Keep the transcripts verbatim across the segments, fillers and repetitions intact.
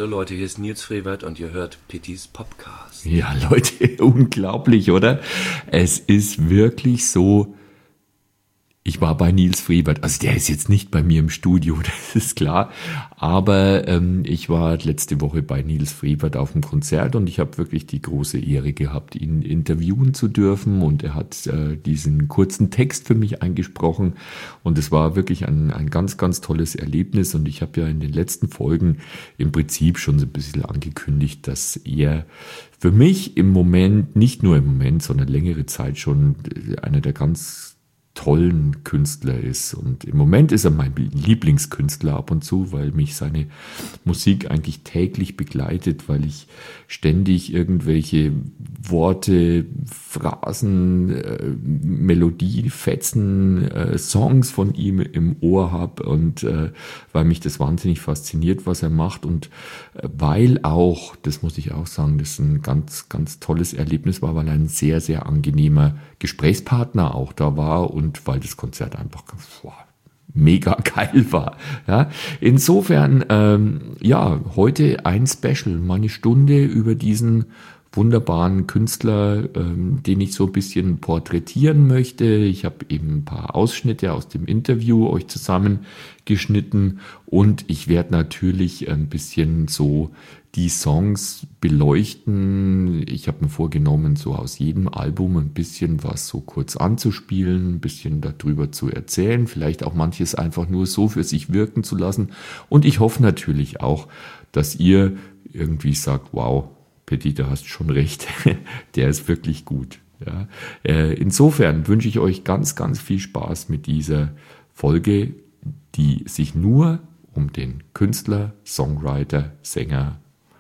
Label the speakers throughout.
Speaker 1: Hallo Leute, hier ist Nils Frevert und ihr hört Pittys Podcast.
Speaker 2: Ja, Leute, unglaublich, oder? Es ist wirklich so, ich war bei Nils Frevert, also der ist jetzt nicht bei mir im Studio, das ist klar, aber ähm, ich war letzte Woche bei Nils Frevert auf dem Konzert und ich habe wirklich die große Ehre gehabt, ihn interviewen zu dürfen und er hat äh, diesen kurzen Text für mich eingesprochen und es war wirklich ein, ein ganz, ganz tolles Erlebnis und ich habe ja in den letzten Folgen im Prinzip schon so ein bisschen angekündigt, dass er für mich im Moment, nicht nur im Moment, sondern längere Zeit schon einer der ganz tollen Künstler ist. Und im Moment ist er mein Lieblingskünstler ab und zu, weil mich seine Musik eigentlich täglich begleitet, weil ich ständig irgendwelche Worte, Phrasen, äh, Melodie, Fetzen, äh, Songs von ihm im Ohr habe und äh, weil mich das wahnsinnig fasziniert, was er macht und äh, weil auch, das muss ich auch sagen, das ein ganz, ganz tolles Erlebnis war, weil er ein sehr, sehr angenehmer Gesprächspartner auch da war und weil das Konzert einfach boah, mega geil war. Ja, insofern, ähm, ja, heute ein Special, mal eine Stunde über diesen wunderbaren Künstler, ähm, den ich so ein bisschen porträtieren möchte. Ich habe eben ein paar Ausschnitte aus dem Interview euch zusammengeschnitten und ich werde natürlich ein bisschen so die Songs beleuchten. Ich habe mir vorgenommen, so aus jedem Album ein bisschen was so kurz anzuspielen, ein bisschen darüber zu erzählen, vielleicht auch manches einfach nur so für sich wirken zu lassen. Und ich hoffe natürlich auch, dass ihr irgendwie sagt, wow, Pitti, du hast schon recht, der ist wirklich gut. Ja. Insofern wünsche ich euch ganz, ganz viel Spaß mit dieser Folge, die sich nur um den Künstler, Songwriter, Sänger,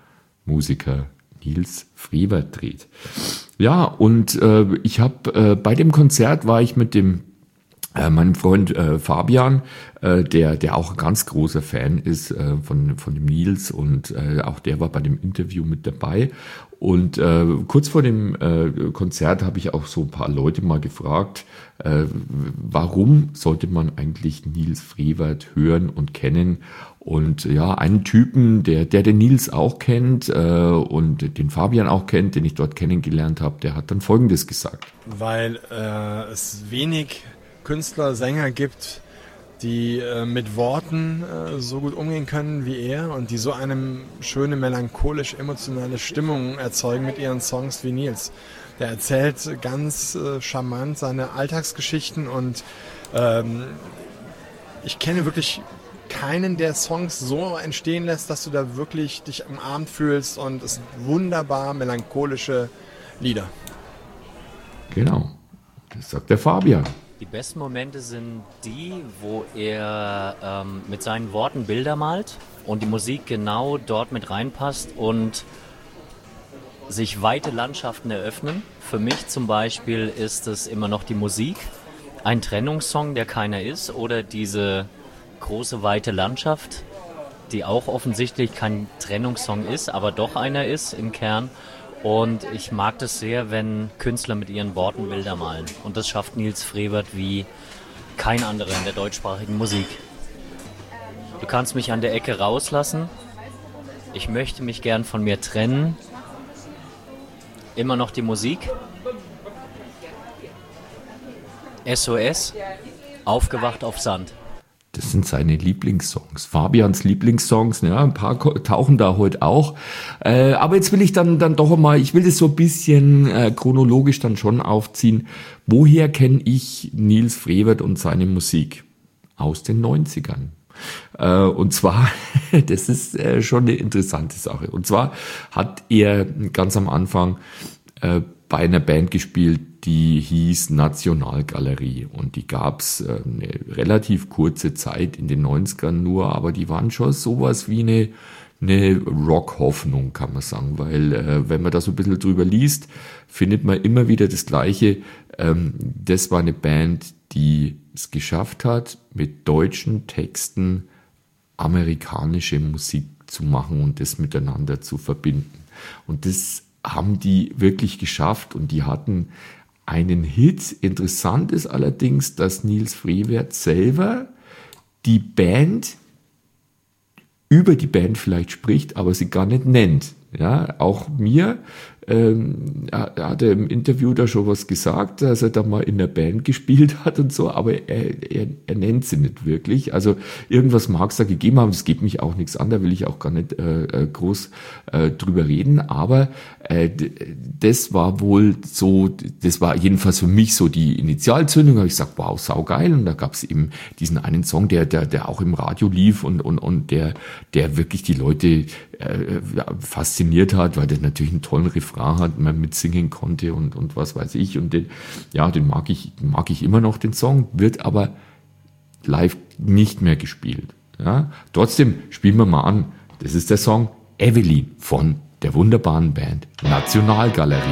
Speaker 2: Musiker Nils Frevert dreht. Ja, und äh, ich habe äh, bei dem Konzert war ich mit dem äh, meinem Freund äh, Fabian, äh, der der auch ein ganz großer Fan ist äh, von von dem Nils und äh, auch der war bei dem Interview mit dabei. Und äh, kurz vor dem äh, Konzert habe ich auch so ein paar Leute mal gefragt, äh, warum sollte man eigentlich Nils Frevert hören und kennen? Und ja, einen Typen, der der den Nils auch kennt äh, und den Fabian auch kennt, den ich dort kennengelernt habe, der hat dann Folgendes gesagt.
Speaker 3: Weil äh, es wenig Künstler, Sänger gibt, die äh, mit Worten äh, so gut umgehen können wie er und die so eine schöne, melancholisch-emotionale Stimmung erzeugen mit ihren Songs wie Nils. Der erzählt ganz äh, charmant seine Alltagsgeschichten und ähm, ich kenne wirklich keinen, der Songs so entstehen lässt, dass du da wirklich dich umarmt fühlst und es sind wunderbar melancholische Lieder.
Speaker 2: Genau, das sagt der Fabian.
Speaker 4: Die besten Momente sind die, wo er ähm, mit seinen Worten Bilder malt und die Musik genau dort mit reinpasst und sich weite Landschaften eröffnen. Für mich zum Beispiel ist es immer noch die Musik, ein Trennungssong, der keiner ist, oder diese große weite Landschaft, die auch offensichtlich kein Trennungssong ist, aber doch einer ist im Kern. Und ich mag das sehr, wenn Künstler mit ihren Worten Bilder malen. Und das schafft Nils Frevert wie kein anderer in der deutschsprachigen Musik. Du kannst mich an der Ecke rauslassen. Ich möchte mich gern von mir trennen. Immer noch die Musik. S O S. Aufgewacht auf Sand.
Speaker 2: Das sind seine Lieblingssongs, Fabians Lieblingssongs, ja, ein paar tauchen da heute auch. Äh, aber jetzt will ich dann dann doch mal, ich will das so ein bisschen äh, chronologisch dann schon aufziehen. Woher kenne ich Nils Frevert und seine Musik? Aus den neunzigern. Äh, und zwar, das ist äh, schon eine interessante Sache. Und zwar hat er ganz am Anfang äh, bei einer Band gespielt, die hieß Nationalgalerie und die gab's äh, eine relativ kurze Zeit in den neunzigern nur, aber die waren schon sowas wie eine, eine Rock-Hoffnung, kann man sagen, weil äh, wenn man da so ein bisschen drüber liest, findet man immer wieder das Gleiche. Ähm, das war eine Band, die es geschafft hat, mit deutschen Texten amerikanische Musik zu machen und das miteinander zu verbinden. Und das haben die wirklich geschafft und die hatten einen Hit. Interessant ist allerdings, dass Nils Frevert selber die Band über die Band vielleicht spricht, aber sie gar nicht nennt. Ja, auch mir ähm, er, er hat er im Interview da schon was gesagt, dass er da mal in der Band gespielt hat und so, aber er, er, er nennt sie nicht wirklich. Also irgendwas mag es da gegeben haben, das geht mich auch nichts an, da will ich auch gar nicht äh, groß äh, drüber reden, aber äh, das war wohl so, das war jedenfalls für mich so die Initialzündung, da habe ich gesagt, wow, saugeil, und da gab es eben diesen einen Song, der, der, der auch im Radio lief und, und, und der, der wirklich die Leute äh, fasziniert hat, weil der natürlich einen tollen Refrain hat, man mitsingen konnte und, und was weiß ich. Und den, ja, den mag ich, mag ich immer noch, den Song, wird aber live nicht mehr gespielt. Ja, trotzdem spielen wir mal an. Das ist der Song Evelyn von der wunderbaren Band Nationalgalerie.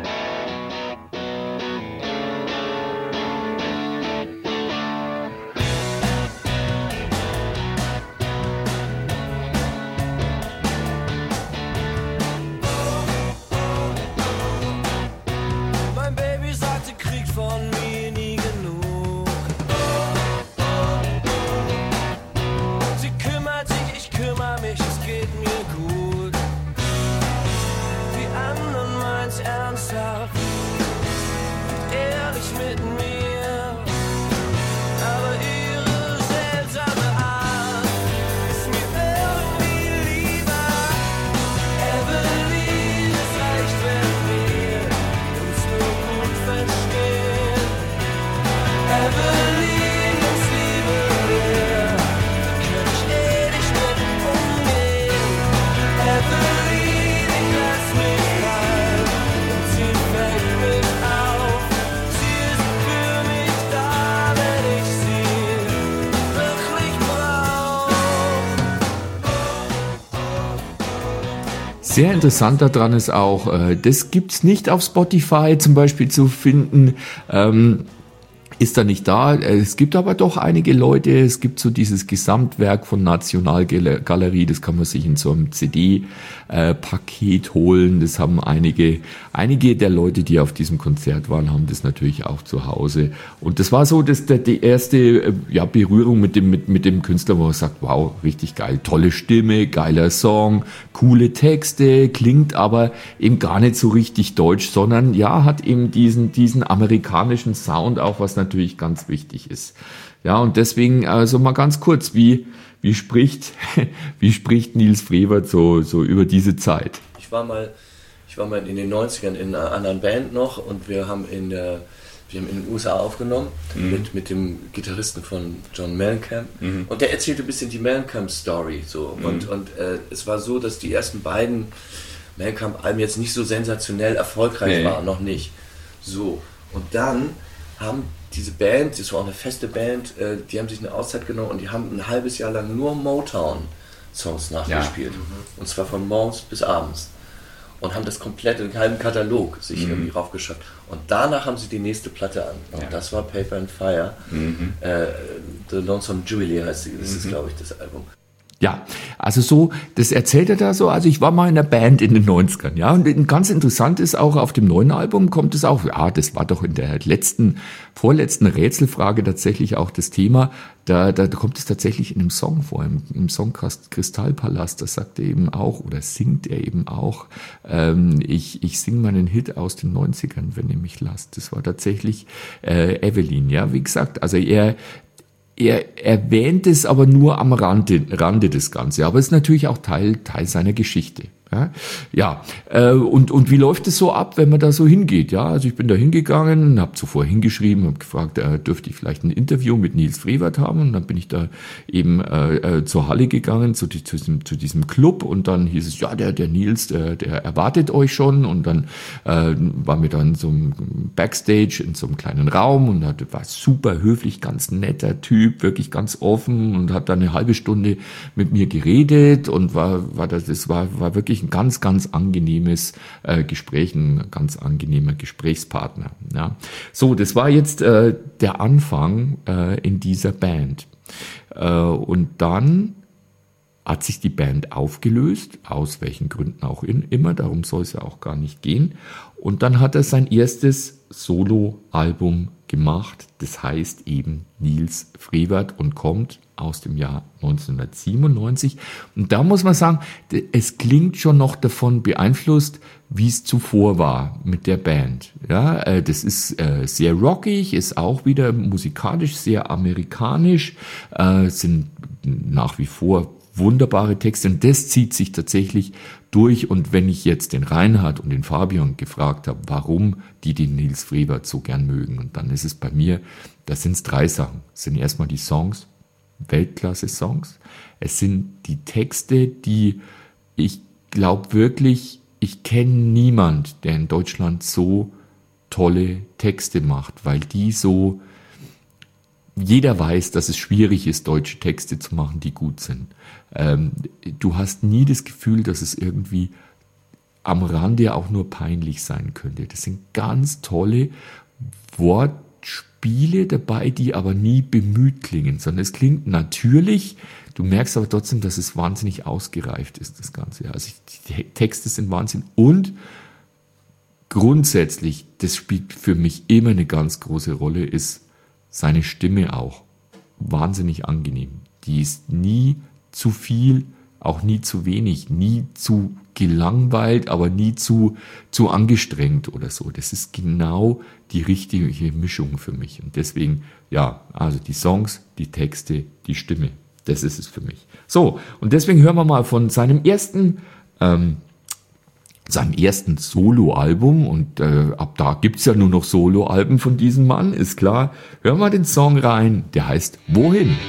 Speaker 2: Sehr interessant daran ist auch, äh, das gibt's nicht auf Spotify zum Beispiel zu finden, ähm, ist da nicht da. Es gibt aber doch einige Leute, es gibt so dieses Gesamtwerk von Nationalgalerie, das kann man sich in so einem C D-Paket holen. Das haben einige, einige der Leute, die auf diesem Konzert waren, haben das natürlich auch zu Hause. Und das war so das, der, die erste ja, Berührung mit dem, mit, mit dem Künstler, wo man sagt, wow, richtig geil, tolle Stimme, geiler Song, coole Texte, klingt aber eben gar nicht so richtig deutsch, sondern ja, hat eben diesen, diesen amerikanischen Sound auch, was natürlich ganz wichtig ist. Ja, und deswegen, also mal ganz kurz, wie, wie spricht, wie spricht Nils Frevert so, so über diese Zeit?
Speaker 1: Ich war mal, ich war mal in den neunzigern in einer anderen Band noch und wir haben in der, wir haben in den U S A aufgenommen, mhm. mit, mit dem Gitarristen von John Mellencamp, mhm. und der erzählte ein bisschen die Mellencamp-Story, so. Mhm. Und, und äh, es war so, dass die ersten beiden Mellencamp-Alben jetzt nicht so sensationell erfolgreich nee. waren, noch nicht. So. Und dann haben diese Band, das war auch eine feste Band, äh, die haben sich eine Auszeit genommen und die haben ein halbes Jahr lang nur Motown-Songs nachgespielt. Ja. Mhm. Und zwar von morgens bis abends. Und haben das komplett, den halben Katalog sich mhm. irgendwie raufgeschafft. Und danach haben sie die nächste Platte an. Und ja. das war Paper and Fire. Mhm. Äh, The Lonesome Jubilee heißt sie, das mhm. ist, glaube ich, das Album.
Speaker 2: Ja, also so, das erzählt er da so, also ich war mal in einer Band in den neunzigern, ja, und ganz interessant ist auch, auf dem neuen Album kommt es auch, ja, das war doch in der letzten, vorletzten Rätselfrage tatsächlich auch das Thema, da, da kommt es tatsächlich in einem Song vor, im, im Song Kristallpalast, das sagt er eben auch, oder singt er eben auch, ähm, ich, ich singe meinen Hit aus den neunzigern, wenn ihr mich lasst, das war tatsächlich äh, Evelyn, ja, wie gesagt, also er, Er erwähnt es aber nur am Rande, Rande des Ganzen. Aber es ist natürlich auch Teil, Teil seiner Geschichte. Ja, ja äh, und, und wie läuft es so ab, wenn man da so hingeht? Ja, also ich bin da hingegangen, habe zuvor hingeschrieben, habe gefragt, äh, dürfte ich vielleicht ein Interview mit Nils Frevert haben? Und dann bin ich da eben äh, äh, zur Halle gegangen, zu, zu, diesem, zu diesem Club, und dann hieß es, ja, der, der Nils, der, der erwartet euch schon, und dann äh, waren wir dann so ein Backstage in so einem kleinen Raum und hatte, war super höflich, ganz netter Typ, wirklich ganz offen, und hat dann eine halbe Stunde mit mir geredet und war, war das, das war, war wirklich ein ganz, ganz angenehmes äh, Gespräch, ein ganz angenehmer Gesprächspartner. Ja. So, das war jetzt äh, der Anfang äh, in dieser Band. Äh, und dann hat sich die Band aufgelöst, aus welchen Gründen auch in, immer, darum soll es ja auch gar nicht gehen. Und dann hat er sein erstes Solo-Album gemacht. Das heißt eben Niels Frevert und kommt aus dem Jahr neunzehnhundertsiebenundneunzig. Und da muss man sagen, es klingt schon noch davon beeinflusst, wie es zuvor war mit der Band. Ja, das ist sehr rockig, ist auch wieder musikalisch sehr amerikanisch, sind nach wie vor wunderbare Texte und das zieht sich tatsächlich durch. Und wenn ich jetzt den Reinhard und den Fabian gefragt habe, warum die den Niels Frevert so gern mögen, und dann ist es bei mir, da sind es drei Sachen. Es sind erstmal die Songs, Weltklasse-Songs. Es sind die Texte, die ich glaube wirklich, ich kenne niemand, der in Deutschland so tolle Texte macht, weil die so, jeder weiß, dass es schwierig ist, deutsche Texte zu machen, die gut sind. Ähm, du hast nie das Gefühl, dass es irgendwie am Rande auch nur peinlich sein könnte. Das sind ganz tolle Wortspiele dabei, die aber nie bemüht klingen, sondern es klingt natürlich. Du merkst aber trotzdem, dass es wahnsinnig ausgereift ist, das Ganze. Also die Texte sind Wahnsinn und grundsätzlich, das spielt für mich immer eine ganz große Rolle, ist seine Stimme auch wahnsinnig angenehm. Die ist nie zu viel, auch nie zu wenig, nie zu gelangweilt, aber nie zu, zu angestrengt oder so. Das ist genau die richtige Mischung für mich. Und deswegen, ja, also die Songs, die Texte, die Stimme, das ist es für mich. So, und deswegen hören wir mal von seinem ersten ähm, seinem ersten Soloalbum, und äh, ab da gibt's ja nur noch Soloalben von diesem Mann, ist klar. Hören wir den Song rein, der heißt Wohin?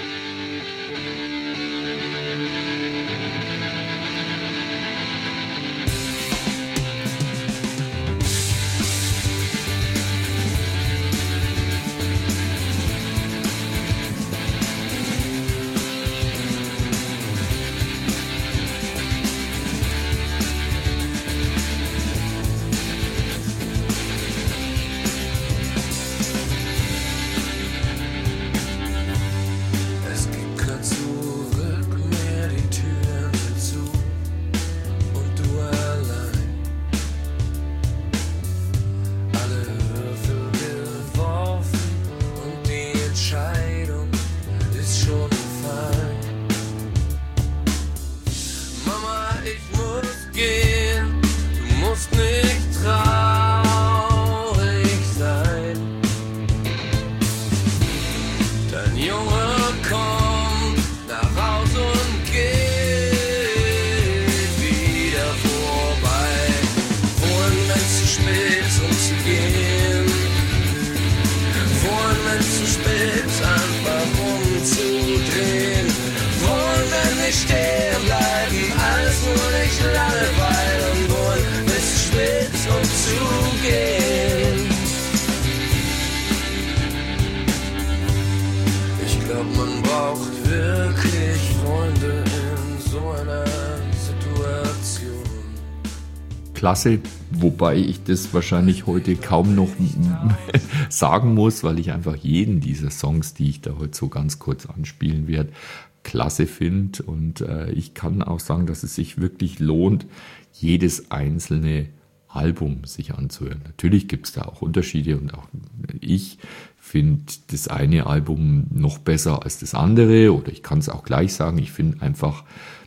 Speaker 2: Klasse, wobei ich das wahrscheinlich heute kaum noch sagen muss, weil ich einfach jeden dieser Songs, die ich da heute so ganz kurz anspielen werde, klasse finde. Und äh, ich kann auch sagen, dass es sich wirklich lohnt, jedes einzelne Album sich anzuhören. Natürlich gibt es da auch Unterschiede und auch ich finde das eine Album noch besser als das andere, oder ich kann es auch gleich sagen, ich finde einfach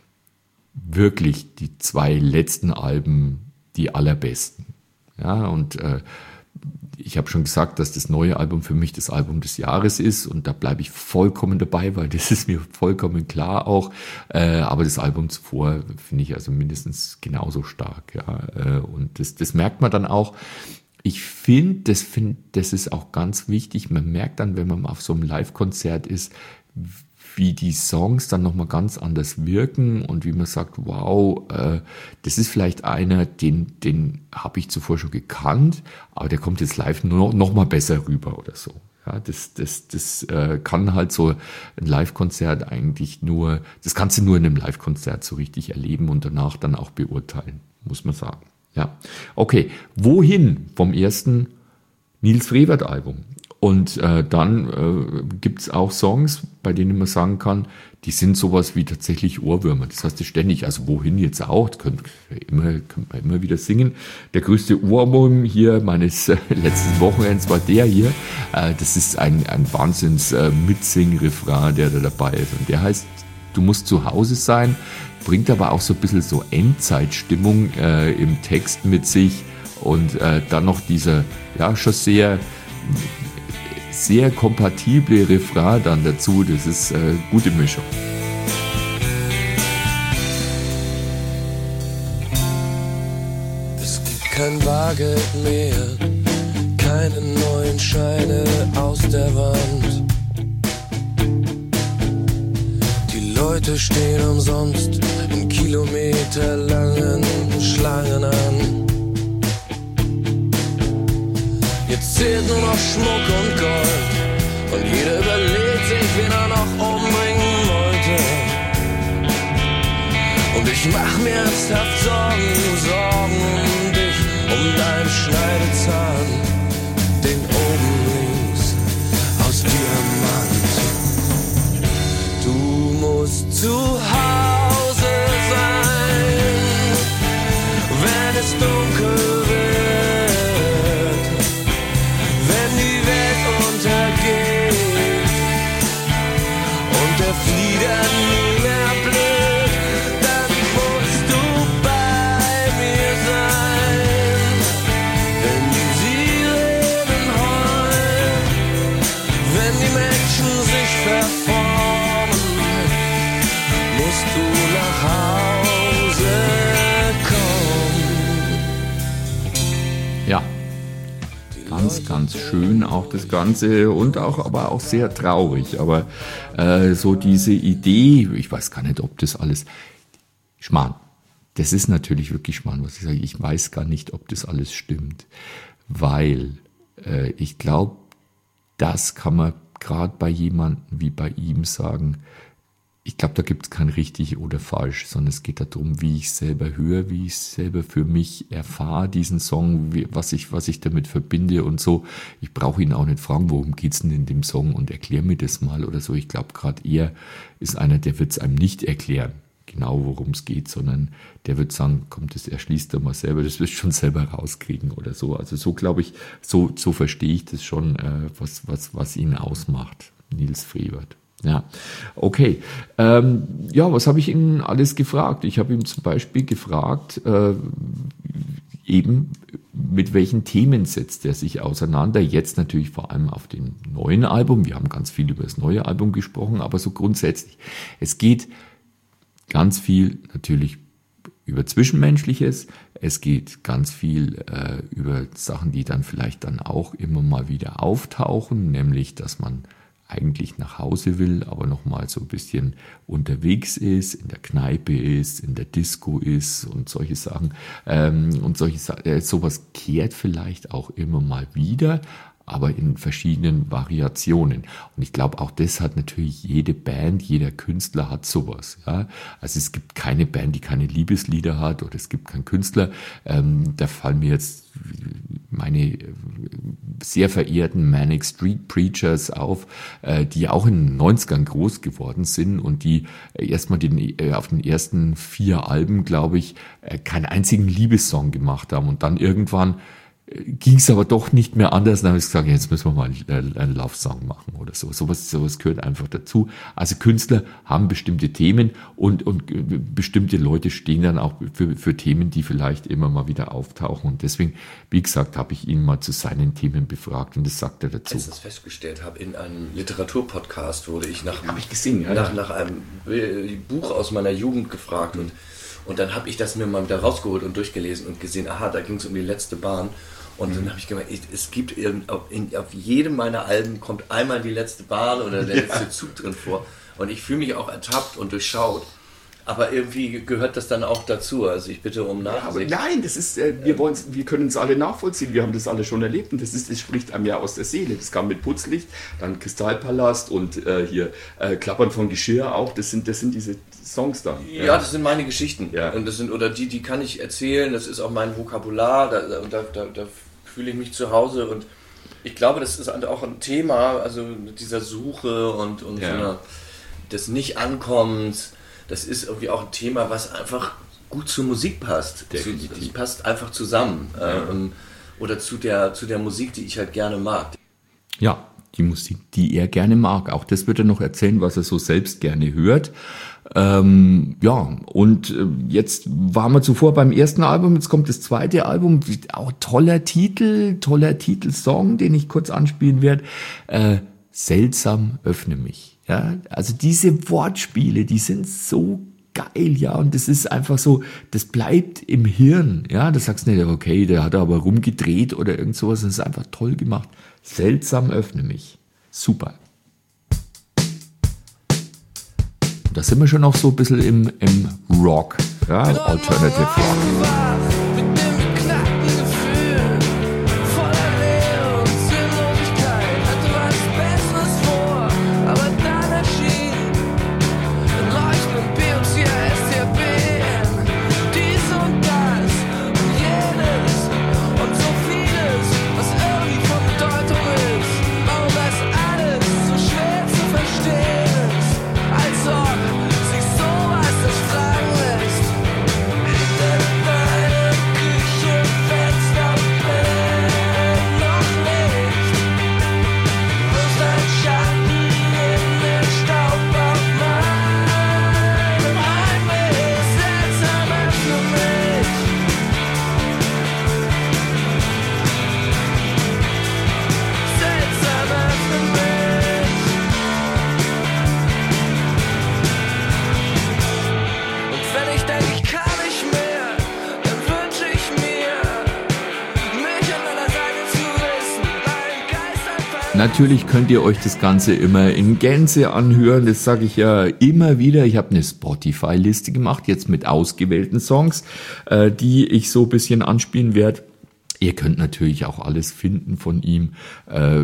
Speaker 2: wirklich die zwei letzten Alben die allerbesten. Ja, und äh, ich habe schon gesagt, dass das neue Album für mich das Album des Jahres ist, und da bleibe ich vollkommen dabei, weil das ist mir vollkommen klar auch. Äh, aber das Album zuvor finde ich also mindestens genauso stark. Ja, äh, und das, das merkt man dann auch. Ich finde, das, find, das ist auch ganz wichtig. Man merkt dann, wenn man auf so einem Live-Konzert ist, wie die Songs dann nochmal ganz anders wirken und wie man sagt, wow, äh, das ist vielleicht einer, den, den habe ich zuvor schon gekannt, aber der kommt jetzt live noch, noch mal besser rüber oder so. Ja, das, das, das äh, kann halt so ein Live-Konzert eigentlich nur, das kannst du nur in einem Live-Konzert so richtig erleben und danach dann auch beurteilen, muss man sagen. Ja, okay, wohin vom ersten Niels Frevert Album? Und äh, dann äh, gibt es auch Songs, bei denen man sagen kann, die sind sowas wie tatsächlich Ohrwürmer. Das heißt, ständig, also wohin jetzt auch, das könnt ihr immer, könnt man immer wieder singen. Der größte Ohrwurm hier meines äh, letzten Wochenends war der hier. Äh, das ist ein, ein Wahnsinns-Mitsing-Refrain, der da dabei ist. Und der heißt, du musst zu Hause sein, bringt aber auch so ein bisschen so Endzeitstimmung äh, im Text mit sich. Und äh, dann noch dieser, ja, schon sehr... sehr kompatible Refrain dann dazu, das ist äh, gute Mischung.
Speaker 5: Es gibt kein Bargeld mehr, keine neuen Scheine aus der Wand. Die Leute stehen umsonst in kilometerlangen Schlangen an. Jetzt zählt nur noch Schmuck und Gold und jeder überlegt sich, wen er noch umbringen wollte. Und ich mach mir ernsthaft Sorgen, Sorgen um dich, um deinen Schneidezahn, den oben links aus Diamant. Du musst zu Hause sein, wenn es dunkel wird. Flieder nie mehr blöd, dann musst du bei mir sein. Wenn die Sirenen heulen, wenn die Menschen sich verformen, musst du nach Hause kommen.
Speaker 2: Ja. Ganz, ganz schön auch das Ganze und auch, aber auch sehr traurig. Aber äh, so diese Idee, ich weiß gar nicht, ob das alles Schmarrn. Das ist natürlich wirklich Schmarrn, was ich sage. Ich weiß gar nicht, ob das alles stimmt, weil äh, ich glaube, das kann man gerade bei jemandem wie bei ihm sagen. Ich glaube, da gibt es kein richtig oder falsch, sondern es geht darum, wie ich selber höre, wie ich selber für mich erfahre, diesen Song, wie, was ich was ich damit verbinde und so. Ich brauche ihn auch nicht fragen, worum geht's denn in dem Song und erklär mir das mal oder so. Ich glaube, gerade er ist einer, der wird es einem nicht erklären, genau worum es geht, sondern der wird sagen, komm, das erschließt er mal selber, das wirst du schon selber rauskriegen oder so. Also so glaube ich, so so verstehe ich das schon, äh, was was was ihn ausmacht, Nils Frevert. Ja, okay. Ähm, ja, was habe ich ihn alles gefragt? Ich habe ihn zum Beispiel gefragt, äh, eben mit welchen Themen setzt er sich auseinander? Jetzt natürlich vor allem auf dem neuen Album. Wir haben ganz viel über das neue Album gesprochen, aber so grundsätzlich. Es geht ganz viel natürlich über Zwischenmenschliches. Es geht ganz viel äh, über Sachen, die dann vielleicht dann auch immer mal wieder auftauchen, nämlich, dass man eigentlich nach Hause will, aber noch mal so ein bisschen unterwegs ist, in der Kneipe ist, in der Disco ist und solche Sachen. Ähm, und solche äh, sowas kehrt vielleicht auch immer mal wieder, aber in verschiedenen Variationen. Und ich glaube, auch das hat natürlich jede Band, jeder Künstler hat sowas. Ja? Also es gibt keine Band, die keine Liebeslieder hat, oder es gibt keinen Künstler. Ähm, da fallen mir jetzt meine sehr verehrten Manic Street Preachers auf, äh, die auch in den neunzigern groß geworden sind und die erstmal den, äh, auf den ersten vier Alben, glaube ich, äh, keinen einzigen Liebessong gemacht haben und dann irgendwann ging es aber doch nicht mehr anders. Dann habe ich gesagt, jetzt müssen wir mal einen, einen Love-Song machen oder so. Sowas, sowas gehört einfach dazu. Also Künstler haben bestimmte Themen und, und bestimmte Leute stehen dann auch für, für Themen, die vielleicht immer mal wieder auftauchen. Und deswegen, wie gesagt, habe ich ihn mal zu seinen Themen befragt und das sagt er dazu.
Speaker 1: Als ich das festgestellt habe, in einem Literaturpodcast wurde ich nach,
Speaker 2: hab ich gesehen, ja,
Speaker 1: nach,
Speaker 2: ja.
Speaker 1: nach einem Buch aus meiner Jugend gefragt und, und dann habe ich das mir mal wieder rausgeholt und durchgelesen und gesehen, aha, da ging es um die letzte Bahn. Und dann habe ich gemeint, es gibt in, in, auf jedem meiner Alben kommt einmal die letzte Bahn oder der letzte ja. Zug drin vor. Und ich fühle mich auch ertappt und durchschaut. Aber irgendwie gehört das dann auch dazu. Also ich bitte um Nachsicht.
Speaker 2: Ja, nein, das ist, äh, wir, wollen, wir können es alle nachvollziehen. Wir haben das alle schon erlebt und das, ist, das spricht einem ja aus der Seele. Das kam mit Putzlicht, dann Kristallpalast und äh, hier äh, Klappern von Geschirr auch. Das sind, das sind diese Songs da.
Speaker 1: Ja, ja, das sind meine Geschichten.
Speaker 2: Ja.
Speaker 1: Und das sind, oder die, die kann ich erzählen. Das ist auch mein Vokabular. Da, da, da, da fühle ich mich zu Hause und Ich glaube, das ist auch ein Thema, also mit dieser Suche und, und
Speaker 2: ja.
Speaker 1: so einer, des Nicht-Ankommens, das ist irgendwie auch ein Thema, was einfach gut zur Musik passt.
Speaker 2: Definitiv.
Speaker 1: Zu, das passt einfach zusammen.
Speaker 2: Ja.
Speaker 1: Ähm, oder zu der, zu der Musik, die ich halt gerne mag.
Speaker 2: Ja, die Musik, die er gerne mag. Auch das wird er noch erzählen, was er so selbst gerne hört. Ähm, ja, und äh, jetzt waren wir zuvor beim ersten Album, jetzt kommt das zweite Album, auch toller Titel, toller Titelsong, den ich kurz anspielen werde. Äh, Seltsam öffne mich. Ja, also diese Wortspiele, die sind so geil, ja, und das ist einfach so, das bleibt im Hirn, ja, da sagst du nicht, okay, der hat aber rumgedreht oder irgend sowas, das ist einfach toll gemacht. Seltsam öffne mich. Super. Da sind wir schon noch so ein bisschen im, im Rock, ja, Alternative Rock. Natürlich könnt ihr euch das Ganze immer in Gänze anhören, das sage ich ja immer wieder. Ich habe eine Spotify-Liste gemacht, jetzt mit ausgewählten Songs, äh, die ich so ein bisschen anspielen werde. Ihr könnt natürlich auch alles finden von ihm. Äh,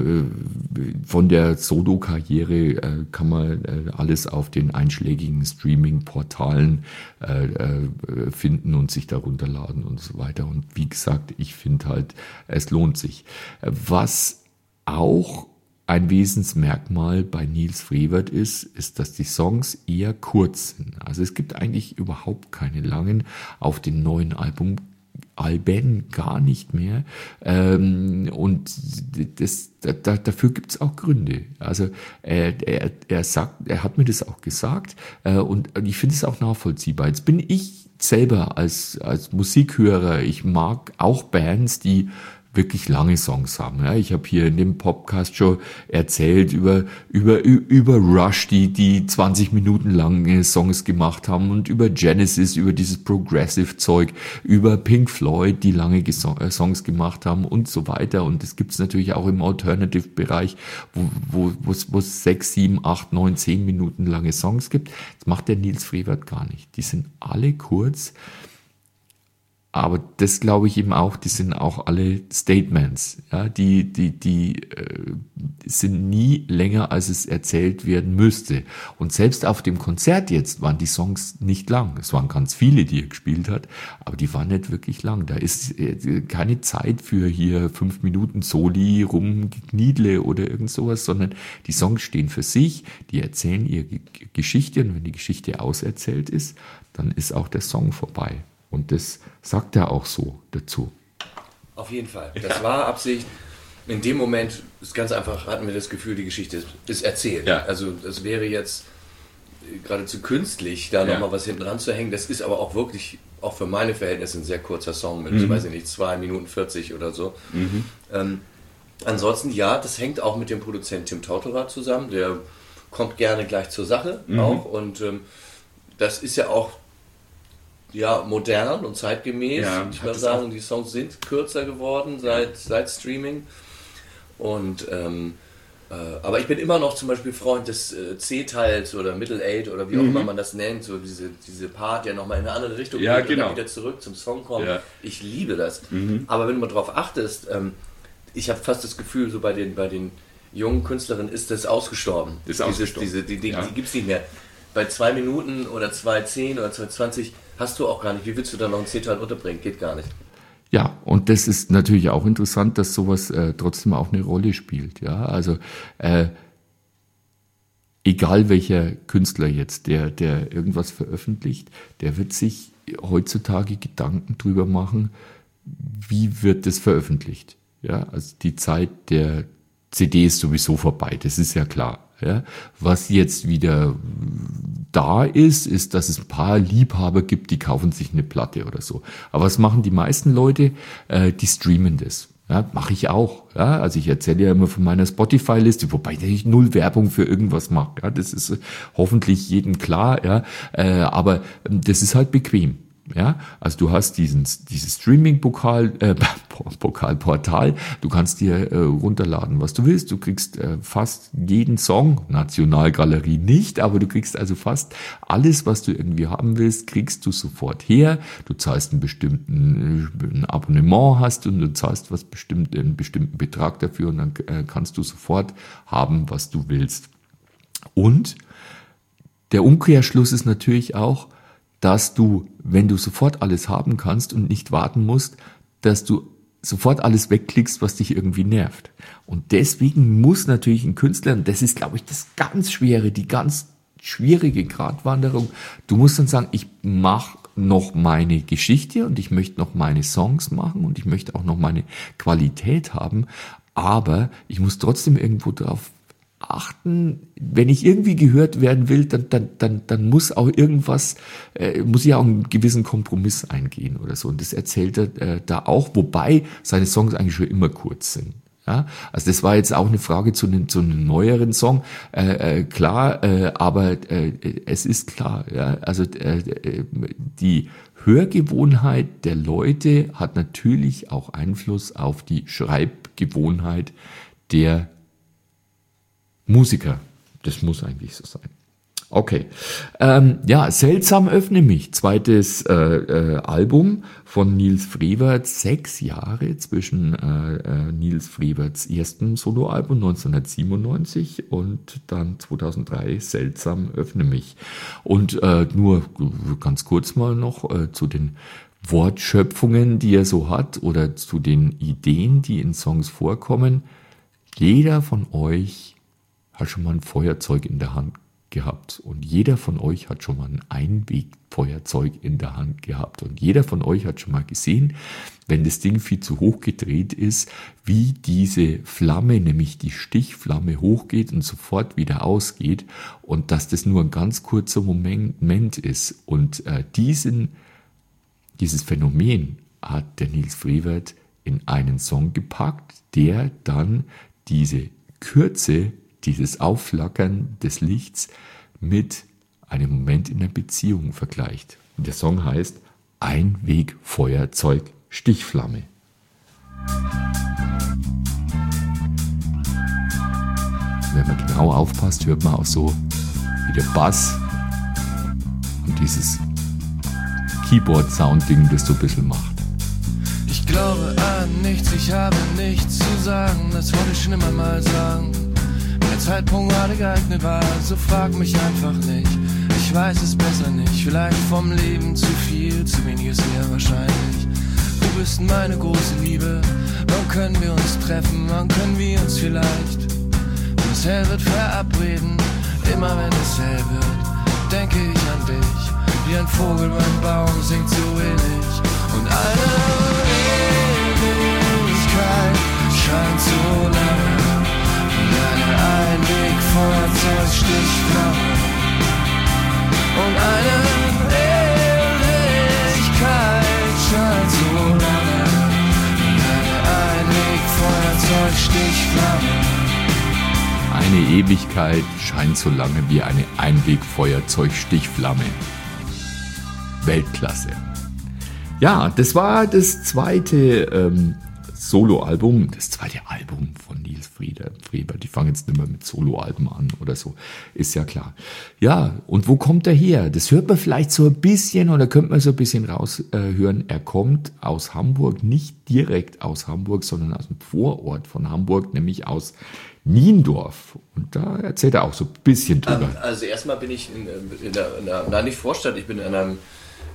Speaker 2: von der Solo-Karriere äh, kann man äh, alles auf den einschlägigen Streaming-Portalen äh, äh, finden und sich da runterladen und so weiter. Und wie gesagt, ich finde halt, es lohnt sich. Was auch ein Wesensmerkmal bei Nils Frevert ist, ist, dass die Songs eher kurz sind. Also es gibt eigentlich überhaupt keine langen, auf dem neuen Album Alben gar nicht mehr. Ähm, und das, da, dafür gibt es auch Gründe. Also er, er, er sagt, er hat mir das auch gesagt äh, und ich finde es auch nachvollziehbar. Jetzt bin ich selber als, als Musikhörer, ich mag auch Bands, die wirklich lange Songs haben. Ja, ich habe hier in dem Podcast schon erzählt über über über Rush, die die zwanzig Minuten lange Songs gemacht haben, und über Genesis, über dieses Progressive Zeug, über Pink Floyd, die lange Gesong- Songs gemacht haben und so weiter. Und das gibt's natürlich auch im Alternative-Bereich, wo wo wo es wo es sechs, sieben, acht, neun, zehn Minuten lange Songs gibt. Das macht der Nils Frevert gar nicht. Die sind alle kurz. Aber das glaube ich eben auch, die sind auch alle Statements, ja, die, die, die äh, sind nie länger, als es erzählt werden müsste. Und selbst auf dem Konzert jetzt waren die Songs nicht lang. Es waren ganz viele, die er gespielt hat, aber die waren nicht wirklich lang. Da ist äh, keine Zeit für hier fünf Minuten Soli, Rumgekniedle oder irgend sowas, sondern die Songs stehen für sich, die erzählen ihre Geschichte, und wenn die Geschichte auserzählt ist, dann ist auch der Song vorbei. Und das sagt er auch so dazu.
Speaker 1: Auf jeden Fall. Das ja. war Absicht. In dem Moment ist ganz einfach, hatten wir das Gefühl, die Geschichte ist, ist erzählt. Ja. Also das wäre jetzt geradezu künstlich, da ja. nochmal was hinten dran zu hängen. Das ist aber auch wirklich, auch für meine Verhältnisse, ein sehr kurzer Song mit, mhm. weiß ich nicht, zwei Minuten vierzig oder so. Mhm. Ähm, ansonsten, ja, das hängt auch mit dem Produzenten Tim Tautorat zusammen. Der kommt gerne gleich zur Sache mhm. auch. Und ähm, das ist ja auch ja, modern und zeitgemäß. Ja, ich würde sagen, die Songs sind kürzer geworden seit, seit Streaming. Und ähm, äh, aber ich bin immer noch zum Beispiel Freund des äh, C-Teils oder Middle Eight oder wie auch mhm. immer man das nennt, so diese, diese Part, der nochmal in eine andere Richtung
Speaker 2: ja,
Speaker 1: geht
Speaker 2: genau.
Speaker 1: und dann wieder zurück zum Song kommt. Ja. Ich liebe das.
Speaker 2: Mhm.
Speaker 1: Aber wenn du mal drauf achtest, ähm, ich habe fast das Gefühl, so bei den, bei den jungen Künstlerinnen ist das ausgestorben.
Speaker 2: Das ist
Speaker 1: Dieses,
Speaker 2: ausgestorben.
Speaker 1: Diese, die die,
Speaker 2: ja.
Speaker 1: die gibt es nicht mehr. Bei zwei Minuten oder zwei zehn oder zwei zwanzig hast du auch gar nicht. Wie willst du da noch ein C-Teil unterbringen? Geht gar nicht.
Speaker 2: Ja, und das ist natürlich auch interessant, dass sowas äh, trotzdem auch eine Rolle spielt. Ja, also äh, egal welcher Künstler jetzt, der, der irgendwas veröffentlicht, der wird sich heutzutage Gedanken drüber machen, wie wird das veröffentlicht. Ja, also die Zeit der C D ist sowieso vorbei, das ist ja klar. Ja, was jetzt wieder da ist, ist, dass es ein paar Liebhaber gibt, die kaufen sich eine Platte oder so. Aber was machen die meisten Leute? Äh, die streamen das. Ja, mache ich auch. Ja, also ich erzähle ja immer von meiner Spotify-Liste, wobei ich null Werbung für irgendwas mache. Ja, das ist hoffentlich jedem klar. Ja, äh, aber das ist halt bequem. Ja, also du hast diesen, dieses Streaming-Pokal, äh, Pokalportal, du kannst dir äh, runterladen, was du willst, du kriegst äh, fast jeden Song, Nationalgalerie nicht, aber du kriegst also fast alles, was du irgendwie haben willst, kriegst du sofort her, du zahlst einen bestimmten äh, ein Abonnement hast und du zahlst was bestimmt, einen bestimmten Betrag dafür und dann äh, kannst du sofort haben, was du willst. Und der Umkehrschluss ist natürlich auch, dass du, wenn du sofort alles haben kannst und nicht warten musst, dass du sofort alles wegklickst, was dich irgendwie nervt. Und deswegen muss natürlich ein Künstler, und das ist, glaube ich, das ganz Schwere, die ganz schwierige Gratwanderung, du musst dann sagen, ich mache noch meine Geschichte und ich möchte noch meine Songs machen und ich möchte auch noch meine Qualität haben, aber ich muss trotzdem irgendwo drauf achten, wenn ich irgendwie gehört werden will, dann, dann, dann, dann muss auch irgendwas, äh, muss ich auch einen gewissen Kompromiss eingehen oder so. Und das erzählt er äh, da auch, wobei seine Songs eigentlich schon immer kurz sind. Ja, also das war jetzt auch eine Frage zu einem, zu einem neueren Song, äh, äh, klar, äh, aber äh, es ist klar, ja, also äh, die Hörgewohnheit der Leute hat natürlich auch Einfluss auf die Schreibgewohnheit der Musiker. Das muss eigentlich so sein. Okay. Ähm, ja, Seltsam öffne mich. Zweites äh, äh, Album von Nils Frevert. Sechs Jahre zwischen äh, äh, Nils Freverts ersten Soloalbum neunzehnhundertsiebenundneunzig und dann zweitausenddrei Seltsam öffne mich. Und äh, nur ganz kurz mal noch äh, zu den Wortschöpfungen, die er so hat oder zu den Ideen, die in Songs vorkommen. Jeder von euch hat schon mal ein Feuerzeug in der Hand gehabt und jeder von euch hat schon mal ein Einwegfeuerzeug in der Hand gehabt und jeder von euch hat schon mal gesehen, wenn das Ding viel zu hoch gedreht ist, wie diese Flamme, nämlich die Stichflamme, hochgeht und sofort wieder ausgeht und dass das nur ein ganz kurzer Moment ist. Und äh, diesen, dieses Phänomen hat der Nils Frevert in einen Song gepackt, der dann diese Kürze, dieses Aufflackern des Lichts mit einem Moment in einer Beziehung vergleicht. Und der Song heißt Einwegfeuerzeug Stichflamme. Wenn man genau aufpasst, hört man auch so, wie der Bass und dieses Keyboard-Sound-Ding das so ein bisschen macht.
Speaker 5: Ich glaube an nichts, ich habe nichts zu sagen, das wollte ich schon immer mal sagen. Der Zeitpunkt gerade geeignet war, so frag mich einfach nicht. Ich weiß es besser nicht, vielleicht vom Leben zu viel, zu wenig ist mir wahrscheinlich. Du bist meine große Liebe, wann können wir uns treffen, wann können wir uns vielleicht? Wenn es hell wird, verabreden, immer wenn es hell wird, denke ich an dich. Wie ein Vogel beim Baum singt so ähnlich. Und eine Ewigkeit scheint so lange. Ein Einwegfeuerzeug Stichflamme und eine Ewigkeit scheint so lange. Eine Einwegfeuerzeug Stichflamme.
Speaker 2: Eine Ewigkeit scheint so lange wie eine Einwegfeuerzeug Stichflamme. Weltklasse. Ja, das war das zweite ähm, Soloalbum, das zweite Album von Nils Frevert. Die fangen jetzt nicht mehr mit Soloalben an oder so, ist ja klar. Ja, und wo kommt er her? Das hört man vielleicht so ein bisschen oder könnte man so ein bisschen raushören. Äh, er kommt aus Hamburg, nicht direkt aus Hamburg, sondern aus dem Vorort von Hamburg, nämlich aus Niendorf. Und da erzählt er auch so ein bisschen drüber.
Speaker 1: Also erstmal bin ich in, in, der, in der, nein, nicht Vorstadt, ich bin in einem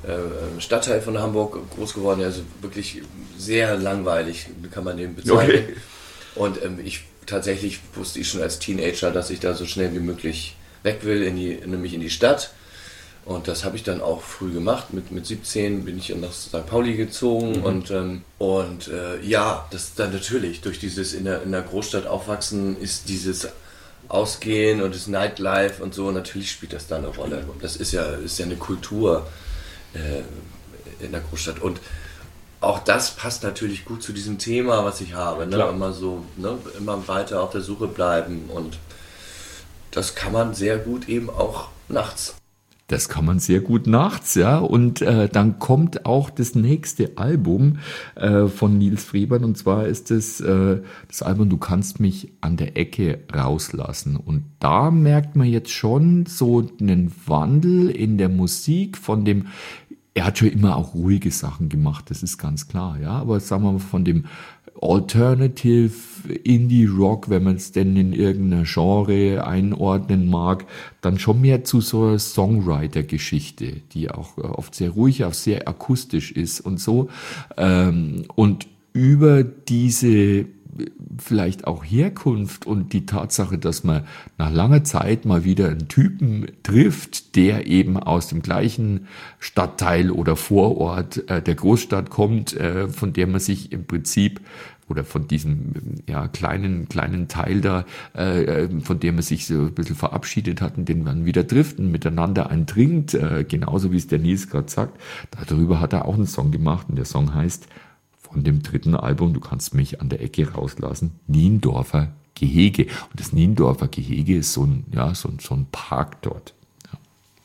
Speaker 1: äh, Stadtteil von Hamburg groß geworden, also wirklich sehr langweilig, kann man den bezeichnen. Okay. Und ähm, ich tatsächlich wusste ich schon als Teenager, dass ich da so schnell wie möglich weg will, in die, nämlich in die Stadt. Und das habe ich dann auch früh gemacht. Mit, mit siebzehn bin ich nach Sankt Pauli gezogen. Mhm. Und, ähm, und äh, ja, das dann natürlich durch dieses in der, in der Großstadt aufwachsen ist dieses Ausgehen und das Nightlife und so, natürlich spielt das da eine Rolle. Das ist ja, ist ja eine Kultur äh, in der Großstadt. Und auch das passt natürlich gut zu diesem Thema, was ich habe. Ne? Immer so, ne? Immer weiter auf der Suche bleiben. Und das kann man sehr gut eben auch nachts.
Speaker 2: Das kann man sehr gut nachts, ja. Und äh, dann kommt auch das nächste Album äh, von Nils Friebert. Und zwar ist es äh, das Album Du kannst mich an der Ecke rauslassen. Und da merkt man jetzt schon so einen Wandel in der Musik von dem. Er hat schon immer auch ruhige Sachen gemacht, das ist ganz klar, ja. Aber sagen wir mal von dem Alternative Indie Rock, wenn man es denn in irgendeiner Genre einordnen mag, dann schon mehr zu so einer Songwriter-Geschichte, die auch oft sehr ruhig, auch sehr akustisch ist und so. Und über diese vielleicht auch Herkunft und die Tatsache, dass man nach langer Zeit mal wieder einen Typen trifft, der eben aus dem gleichen Stadtteil oder Vorort äh, der Großstadt kommt, äh, von der man sich im Prinzip oder von diesem ja, kleinen kleinen Teil da, äh, von dem man sich so ein bisschen verabschiedet hat und den man wieder trifft und miteinander einen trinkt, äh, genauso wie es der Nils gerade sagt. Darüber hat er auch einen Song gemacht und der Song heißt von dem dritten Album, Du kannst mich an der Ecke rauslassen, Niendorfer Gehege. Und das Niendorfer Gehege ist so ein, ja, so ein, so ein Park dort. Ja.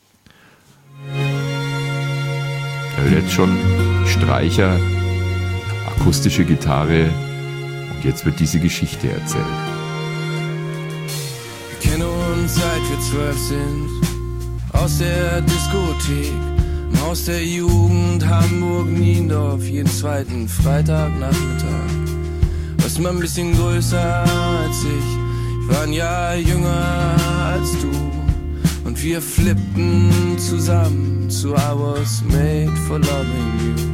Speaker 2: Da hört jetzt schon Streicher, akustische Gitarre und jetzt wird diese Geschichte erzählt.
Speaker 5: Wir kennen uns seit wir zwölf sind, aus der Diskothek. Aus der Jugend Hamburg-Niendorf, jeden zweiten Freitagnachmittag. Warst immer ein bisschen größer als ich, ich war ein Jahr jünger als du. Und wir flippten zusammen zu I was made for loving you.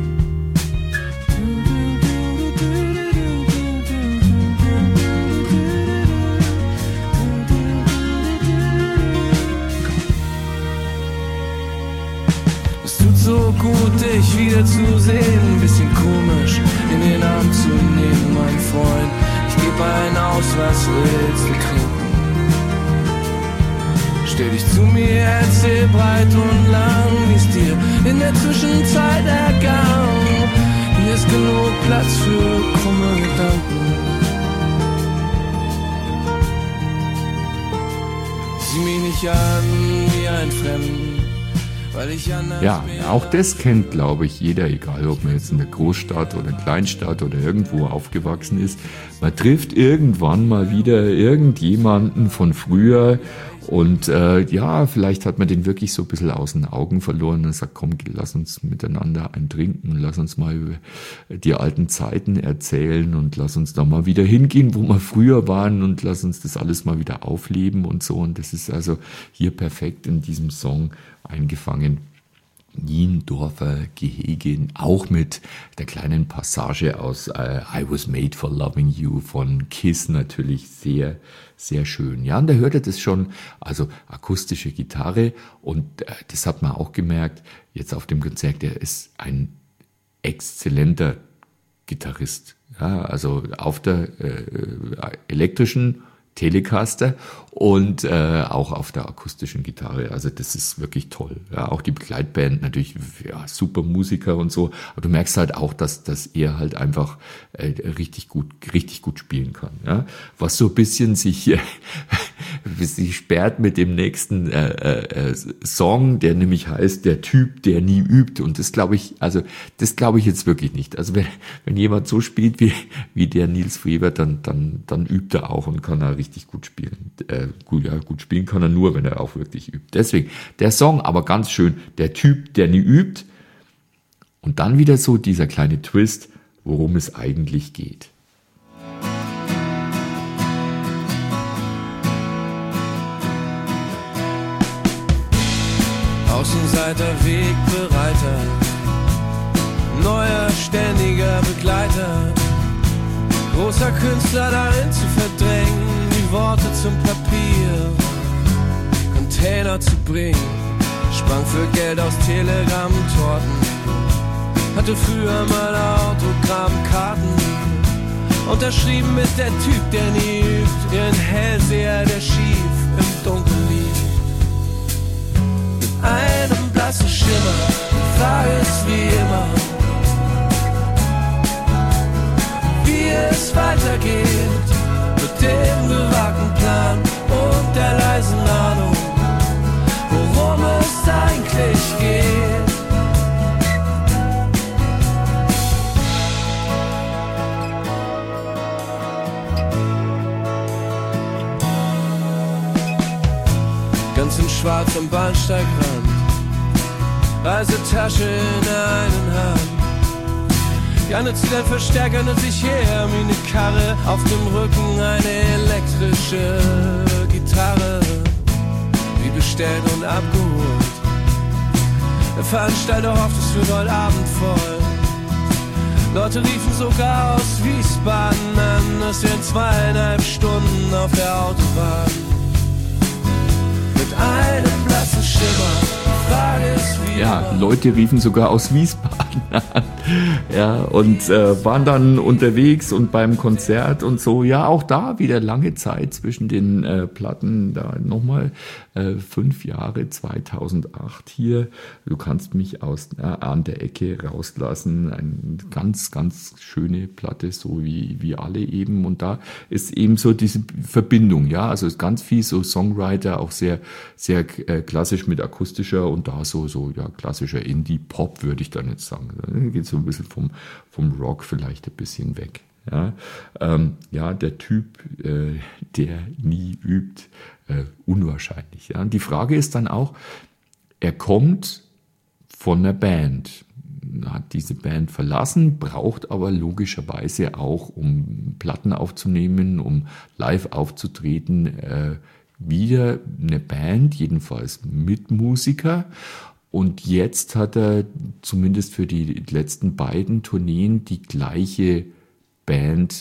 Speaker 5: So gut, dich wieder zu sehen, ein bisschen komisch in den Arm zu nehmen, mein Freund. Ich geb einen aus, was willst du trinken? Stell dich zu mir, erzähl breit und lang, wie's dir in der Zwischenzeit ergangen. Hier ist genug Platz für krumme Gedanken. Sieh mich nicht an wie ein Fremden.
Speaker 2: Ja, auch das kennt, glaube ich, jeder, egal ob man jetzt in der Großstadt oder Kleinstadt oder irgendwo aufgewachsen ist. Man trifft irgendwann mal wieder irgendjemanden von früher und äh, ja, vielleicht hat man den wirklich so ein bisschen aus den Augen verloren und sagt, komm, lass uns miteinander einen trinken, lass uns mal über die alten Zeiten erzählen und lass uns da mal wieder hingehen, wo wir früher waren und lass uns das alles mal wieder aufleben und so. Und das ist also hier perfekt in diesem Song eingefangen. Niendorfer Gehege, auch mit der kleinen Passage aus uh, I Was Made for Loving You von Kiss, natürlich sehr, sehr schön. Ja, und da hört ihr das schon, also akustische Gitarre und äh, das hat man auch gemerkt, jetzt auf dem Konzert, er ist ein exzellenter Gitarrist. Ja, also auf der äh, elektrischen Telecaster und äh, auch auf der akustischen Gitarre. Also das ist wirklich toll. Ja, auch die Begleitband natürlich, ja, super Musiker und so. Aber du merkst halt auch, dass, dass er halt einfach äh, richtig gut, richtig gut spielen kann. Ja, was so ein bisschen sich, äh, sich sperrt mit dem nächsten äh, äh, Song, der nämlich heißt Der Typ, der nie übt. Und das glaube ich, also das glaube ich jetzt wirklich nicht. Also wenn, wenn jemand so spielt wie wie der Nils Friebert, dann dann dann übt er auch und kann er richtig richtig gut spielen. Äh, gut, ja, gut spielen kann er nur, wenn er auch wirklich übt. Deswegen, der Song, aber ganz schön, der Typ, der nie übt. Und dann wieder so dieser kleine Twist, worum es eigentlich geht.
Speaker 5: Außenseiter, Wegbereiter, neuer, ständiger Begleiter, großer Künstler darin zu verdrängen, die Worte zum Papier, Container zu bringen, sprang für Geld aus Telegramm-Torten, hatte früher mal Autogrammkarten, unterschrieben mit der Typ, der nie übt, ihren Hellseher, der schief im Dunkeln liegt. Mit einem blassen Schimmer, die Frage ist wie immer, wie es weitergeht, mit dem gewagten Plan und der leisen Ahnung, worum es eigentlich geht. Ganz in schwarz am Bahnsteigrand, Reisetasche in der einen Hand. Janne zieht ein Verstärker hinter sich her, wie eine Karre, auf dem Rücken eine elektrische Gitarre, wie bestellt und abgeholt. Der Veranstalter hofft, es wird heute Abend voll. Leute riefen sogar aus Wiesbaden an, das wären zweieinhalb Stunden auf der Autobahn. Mit einem blassen Schimmer, die Frage ist wie
Speaker 2: Ja,
Speaker 5: immer.
Speaker 2: Leute riefen sogar aus Wiesbaden an. Ja, und äh, waren dann unterwegs und beim Konzert und so. Ja, auch da wieder lange Zeit zwischen den äh, Platten. Da nochmal äh, fünf Jahre, zweitausendacht hier. Du kannst mich aus äh, an der Ecke rauslassen. Eine ganz, ganz schöne Platte, so wie, wie alle eben. Und da ist eben so diese Verbindung. Ja, also ist ganz viel so Songwriter, auch sehr, sehr äh, klassisch mit akustischer und da so, so ja, klassischer Indie-Pop, würde ich dann jetzt sagen. Da geht so ein bisschen vom, vom Rock vielleicht ein bisschen weg. Ja, ähm, ja der Typ, äh, der nie übt, äh, unwahrscheinlich. Ja. Und die Frage ist dann auch, er kommt von einer Band, hat diese Band verlassen, braucht aber logischerweise auch, um Platten aufzunehmen, um live aufzutreten, äh, wieder eine Band, jedenfalls mit Musiker. Und jetzt hat er zumindest für die letzten beiden Tourneen die gleiche Band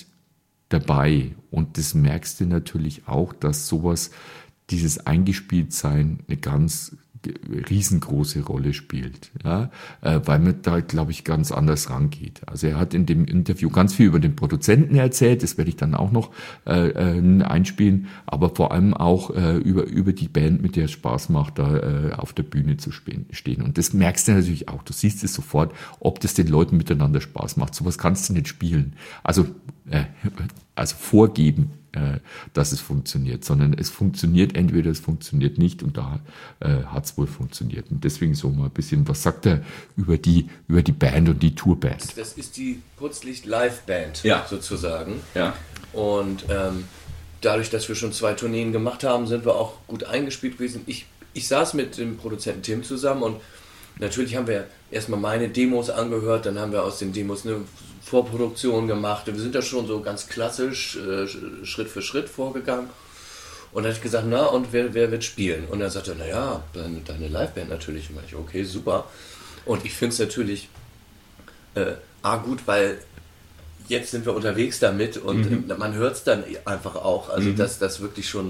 Speaker 2: dabei. Und das merkst du natürlich auch, dass sowas, dieses Eingespieltsein, eine ganz riesengroße Rolle spielt, ja, äh, weil man da, glaube ich, ganz anders rangeht. Also er hat in dem Interview ganz viel über den Produzenten erzählt, das werde ich dann auch noch äh, äh, einspielen, aber vor allem auch äh, über, über die Band, mit der es Spaß macht, da äh, auf der Bühne zu stehen. Und das merkst du natürlich auch, du siehst es sofort, ob das den Leuten miteinander Spaß macht. Sowas kannst du nicht spielen. Also, äh, also vorgeben, dass es funktioniert, sondern es funktioniert, entweder es funktioniert nicht und da äh, hat es wohl funktioniert. Und deswegen so mal ein bisschen, was sagt er über die, über die Band und die Tourband?
Speaker 1: Das ist die Putzlicht-Live-Band
Speaker 2: Ja.
Speaker 1: sozusagen.
Speaker 2: Ja.
Speaker 1: Und ähm, dadurch, dass wir schon zwei Tourneen gemacht haben, sind wir auch gut eingespielt gewesen. Ich, ich saß mit dem Produzenten Tim zusammen und natürlich haben wir erstmal meine Demos angehört, dann haben wir aus den Demos eine Vorproduktion gemacht. Wir sind da schon so ganz klassisch äh, Schritt für Schritt vorgegangen. Und dann habe ich gesagt, na und wer, wer wird spielen? Und er sagte, naja, deine, deine Liveband natürlich. Und ich, okay, super. Und ich finde es natürlich äh, A, gut, weil jetzt sind wir unterwegs damit und mhm. man hört es dann einfach auch, also mhm. dass das wirklich schon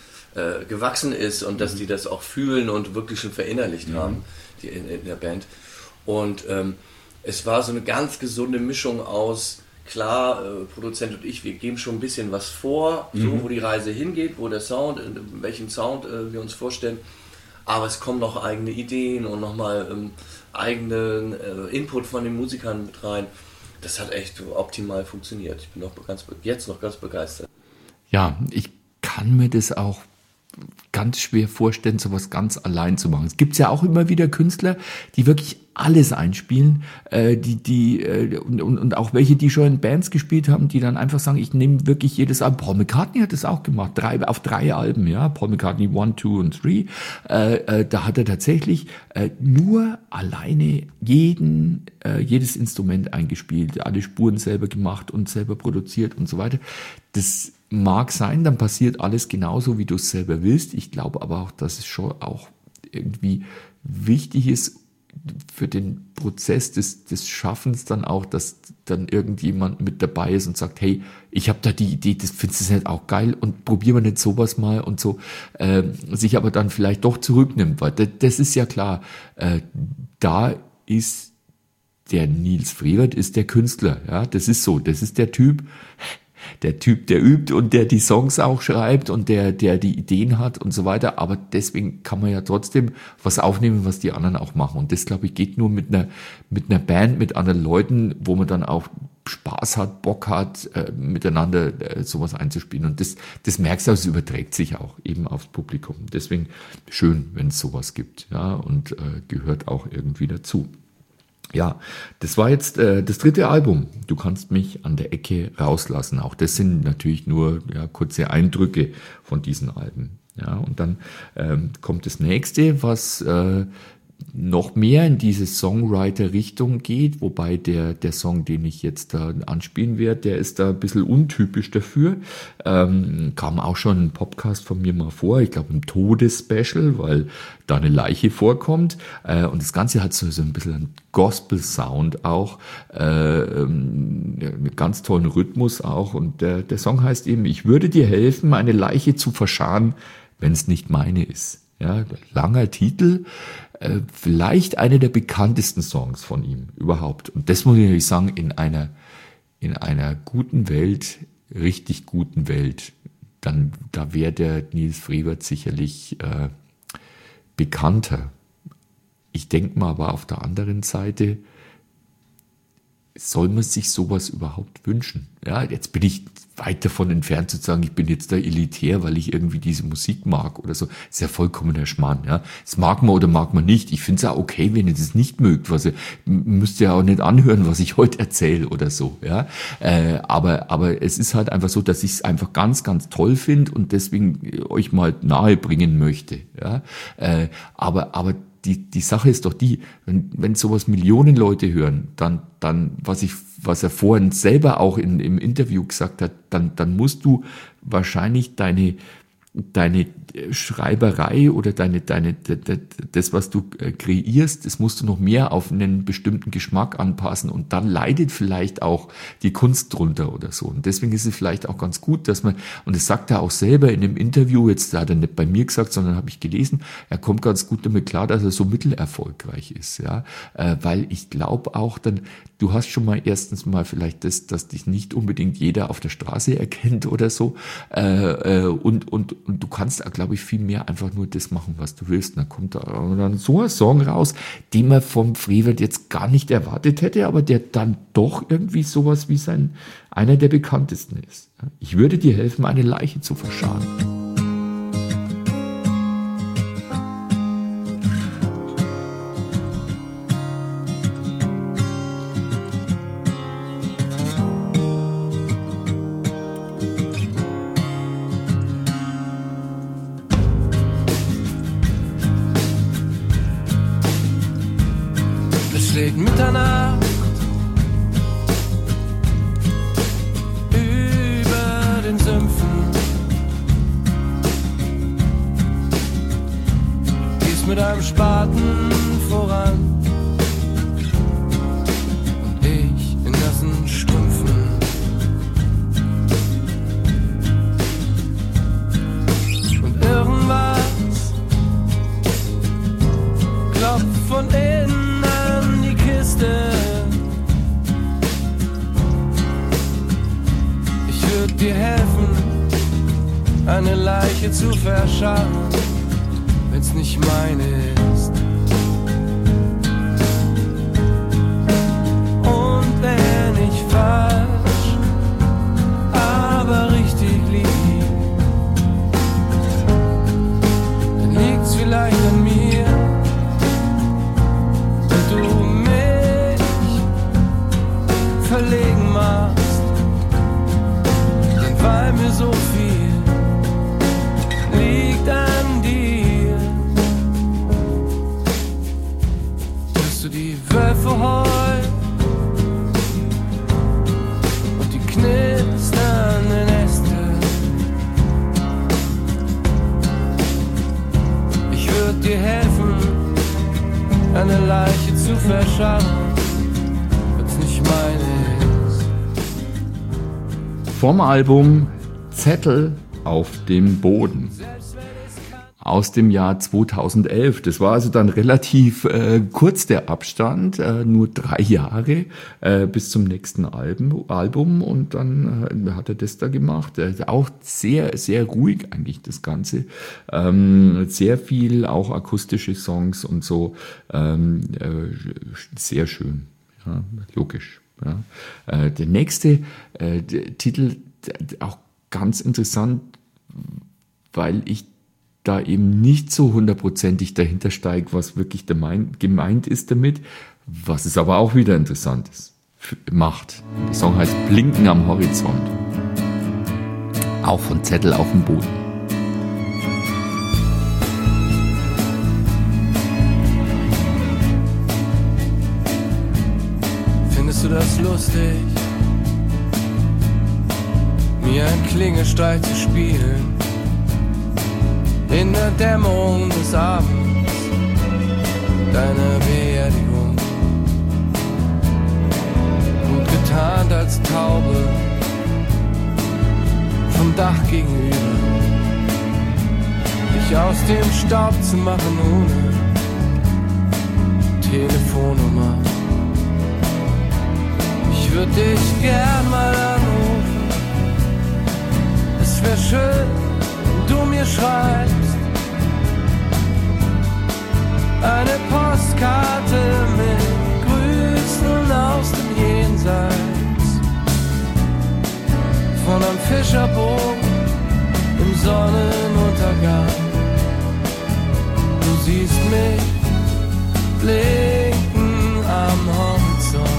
Speaker 1: äh, gewachsen ist und dass mhm. die das auch fühlen und wirklich schon verinnerlicht mhm. haben, die in, in der Band. Und ähm, es war so eine ganz gesunde Mischung aus, klar, äh, Produzent und ich, wir geben schon ein bisschen was vor, mhm. so wo die Reise hingeht, wo der Sound, in welchem Sound äh, wir uns vorstellen, aber es kommen noch eigene Ideen und nochmal ähm, eigenen äh, Input von den Musikern mit rein. Das hat echt optimal funktioniert. Ich bin noch ganz, jetzt noch ganz begeistert.
Speaker 2: Ja, ich kann mir das auch ganz schwer vorstellen, sowas ganz allein zu machen. Es gibt ja auch immer wieder Künstler, die wirklich alles einspielen, äh, die die äh, und, und auch welche, die schon in Bands gespielt haben, die dann einfach sagen, ich nehme wirklich jedes Album. Paul McCartney hat das auch gemacht, drei, auf drei Alben, ja, Paul McCartney One, Two und Three. Äh, äh, da hat er tatsächlich äh, nur alleine jeden äh, jedes Instrument eingespielt, alle Spuren selber gemacht und selber produziert und so weiter. Das mag sein, dann passiert alles genauso, wie du es selber willst. Ich glaube aber auch, dass es schon auch irgendwie wichtig ist für den Prozess des, des Schaffens dann auch, dass dann irgendjemand mit dabei ist und sagt, hey, ich habe da die Idee, das findest du nicht auch geil und probieren wir nicht sowas mal und so, äh, sich aber dann vielleicht doch zurücknimmt, weil das, das ist ja klar, äh, da ist der Nils Frevert ist der Künstler, ja, das ist so, das ist der Typ, der Typ, der übt und der die Songs auch schreibt und der, der die Ideen hat und so weiter. Aber deswegen kann man ja trotzdem was aufnehmen, was die anderen auch machen. Und das, glaube ich, geht nur mit einer, mit einer Band, mit anderen Leuten, wo man dann auch Spaß hat, Bock hat, äh, miteinander äh, sowas einzuspielen. Und das, das merkst du, es überträgt sich auch eben aufs Publikum. Deswegen schön, wenn es sowas gibt, ja, und äh, gehört auch irgendwie dazu. Ja, das war jetzt äh, das dritte Album. Du kannst mich an der Ecke rauslassen. Auch das sind natürlich nur ja, kurze Eindrücke von diesen Alben. Ja, und dann ähm, kommt das nächste, was äh, noch mehr in diese Songwriter-Richtung geht, wobei der der Song, den ich jetzt da anspielen werde, der ist da ein bisschen untypisch dafür. Ähm, kam auch schon ein Podcast von mir mal vor, ich glaube im Todes-Special, weil da eine Leiche vorkommt. Äh, und das Ganze hat so, so ein bisschen einen Gospel-Sound auch, äh, ähm, einen ganz tollen Rhythmus auch. Und der, der Song heißt eben, ich würde dir helfen, eine Leiche zu verscharren, wenn es nicht meine ist. Ja, langer Titel, äh, vielleicht einer der bekanntesten Songs von ihm überhaupt. Und das muss ich natürlich sagen, in einer, in einer guten Welt, richtig guten Welt, dann, da wäre der Nils Frevert sicherlich äh, bekannter. Ich denke mal aber auf der anderen Seite, soll man sich sowas überhaupt wünschen? Ja, jetzt bin ich weit davon entfernt zu sagen, ich bin jetzt da elitär, weil ich irgendwie diese Musik mag oder so. Das ist ja vollkommener Schmarrn, ja. Das mag man oder mag man nicht. Ich finde es ja okay, wenn ihr das nicht mögt. Was ihr, müsst ihr ja auch nicht anhören, was ich heute erzähle oder so, ja. Äh, aber, aber es ist halt einfach so, dass ich es einfach ganz, ganz toll finde und deswegen euch mal nahe bringen möchte, ja. Äh, aber, aber Die, die Sache ist doch die, wenn, wenn sowas Millionen Leute hören, dann, dann, was ich, was er vorhin selber auch in, im Interview gesagt hat, dann, dann musst du wahrscheinlich deine, deine Schreiberei oder deine, deine, das, was du kreierst, das musst du noch mehr auf einen bestimmten Geschmack anpassen und dann leidet vielleicht auch die Kunst drunter oder so. Und deswegen ist es vielleicht auch ganz gut, dass man, und das sagt er auch selber in dem Interview, jetzt hat er nicht bei mir gesagt, sondern habe ich gelesen, er kommt ganz gut damit klar, dass er so mittelerfolgreich ist, ja, weil ich glaube auch dann, du hast schon mal erstens mal vielleicht das, dass dich nicht unbedingt jeder auf der Straße erkennt oder so, äh, und, und, und du kannst, glaube ich, viel mehr einfach nur das machen, was du willst. Und dann kommt da dann so ein Song raus, den man vom Frevert jetzt gar nicht erwartet hätte, aber der dann doch irgendwie sowas wie sein, einer der bekanntesten ist. Ich würde dir helfen, eine Leiche zu verscharren.
Speaker 5: Mitternacht über den Sümpfen, gehst mit einem Spaten voran und ich in nassen Strümpfen. Und irgendwas klopft von innen an die Kiste. Ich würde dir helfen, eine Leiche zu verscharren, wenn's nicht meine ist. Und wenn ich falsch, aber richtig lieg, dann liegt's vielleicht an mir. Verlegen machst, denn weil mir so viel liegt an dir, hörst du die Wölfe heulen und die knisternden Äste. Ich würd dir helfen, eine Leiche zu verscharren, wenn's nicht meine ist.
Speaker 2: Vom Album Zettel auf dem Boden aus dem Jahr zweitausendelf. Das war also dann relativ äh, kurz der Abstand, äh, nur drei Jahre äh, bis zum nächsten Album, Album und dann äh, hat er das da gemacht. Äh, auch sehr, sehr ruhig eigentlich das Ganze. Ähm, sehr viel auch akustische Songs und so. Ähm, äh, sehr schön, ja, logisch. Ja. Äh, der nächste äh, der Titel, der, auch ganz interessant, weil ich da eben nicht so hundertprozentig dahinter steige, was wirklich gemeint ist damit, was es aber auch wieder interessant ist, macht. Der Song heißt Blinken am Horizont. Auch von Zettel auf dem Boden.
Speaker 5: Findest du das lustig, mir einen Klingelstreich zu spielen? In der Dämmerung des Abends, deiner Beerdigung, gut getarnt als Taube, vom Dach gegenüber, dich aus dem Staub zu machen ohne Telefonnummer. Ich würde dich gern mal anrufen, es wär schön, wenn du mir schreibst. Eine Postkarte mit Grüßen aus dem Jenseits, von einem Fischerboot im Sonnenuntergang. Du siehst mich blinken am Horizont.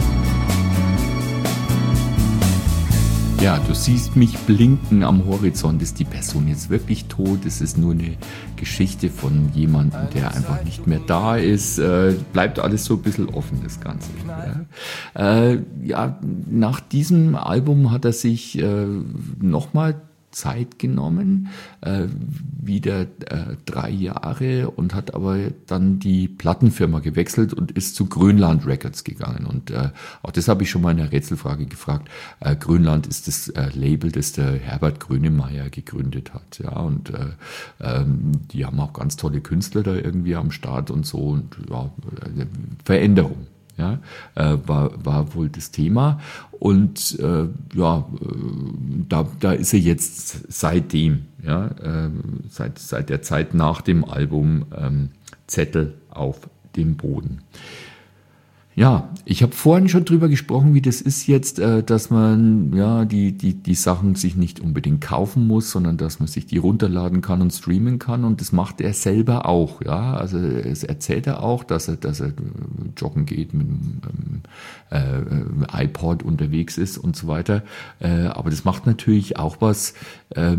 Speaker 2: Ja, du siehst mich blinken am Horizont. Ist die Person jetzt wirklich tot? Ist es nur eine Geschichte von jemandem, der einfach nicht mehr da ist? Äh, bleibt alles so ein bisschen offen, das Ganze. Ja, äh, ja nach diesem Album hat er sich äh, nochmal Zeit genommen, äh, wieder äh, drei Jahre und hat aber dann die Plattenfirma gewechselt und ist zu Grönland Records gegangen. Und äh, auch das habe ich schon mal in der Rätselfrage gefragt. Äh, Grönland ist das äh, Label, das der Herbert Grönemeyer gegründet hat. Ja, und äh, ähm, die haben auch ganz tolle Künstler da irgendwie am Start und so. Und ja, Veränderung. Ja, äh, war, war wohl das Thema. Und äh, ja, äh, da, da ist er jetzt seitdem, ja, äh, seit, seit der Zeit nach dem Album ähm, Zettel auf dem Boden. Ja, ich habe vorhin schon drüber gesprochen, wie das ist jetzt, äh, dass man ja die die die Sachen sich nicht unbedingt kaufen muss, sondern dass man sich die runterladen kann und streamen kann, und das macht er selber auch. Ja, also es erzählt er auch, dass er dass er joggen geht, mit einem äh, iPod unterwegs ist und so weiter. Äh, aber das macht natürlich auch was, äh,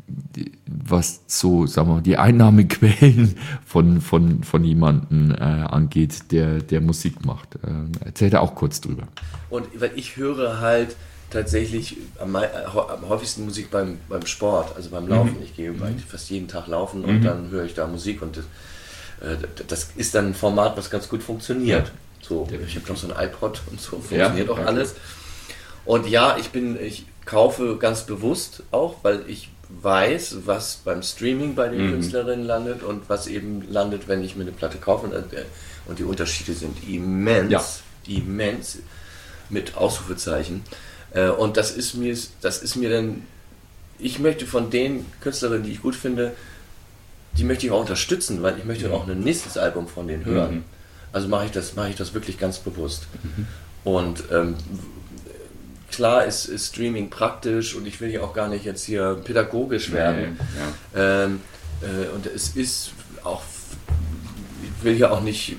Speaker 2: was so, sagen wir mal, die Einnahmequellen von von von jemandem äh, angeht, der der Musik macht. Äh, erzählt er auch kurz drüber.
Speaker 1: Und weil ich höre halt tatsächlich am, am häufigsten Musik beim beim Sport, also beim Laufen. Mhm. Ich gehe mhm. fast jeden Tag laufen und mhm. dann höre ich da Musik, und das, äh, das ist dann ein Format, was ganz gut funktioniert. Ja. So, ich habe noch so ein iPod und so, funktioniert ja, auch alles. Und ja, ich bin, ich kaufe ganz bewusst auch, weil ich weiß, was beim Streaming bei den mhm. Künstlerinnen landet und was eben landet, wenn ich mir eine Platte kaufe. Und die Unterschiede sind immens, ja. immens, mit Ausrufezeichen. Und das ist mir, das ist mir dann, ich möchte von den Künstlerinnen, die ich gut finde, die möchte ich auch unterstützen, weil ich möchte mhm. auch ein nächstes Album von denen hören. Mhm. Also mache ich das, mache ich das wirklich ganz bewusst. Mhm. Und ähm, klar ist, ist Streaming praktisch, und ich will ja auch gar nicht jetzt hier pädagogisch werden. Nee, ja. ähm, äh, und es ist auch, ich will ja auch nicht,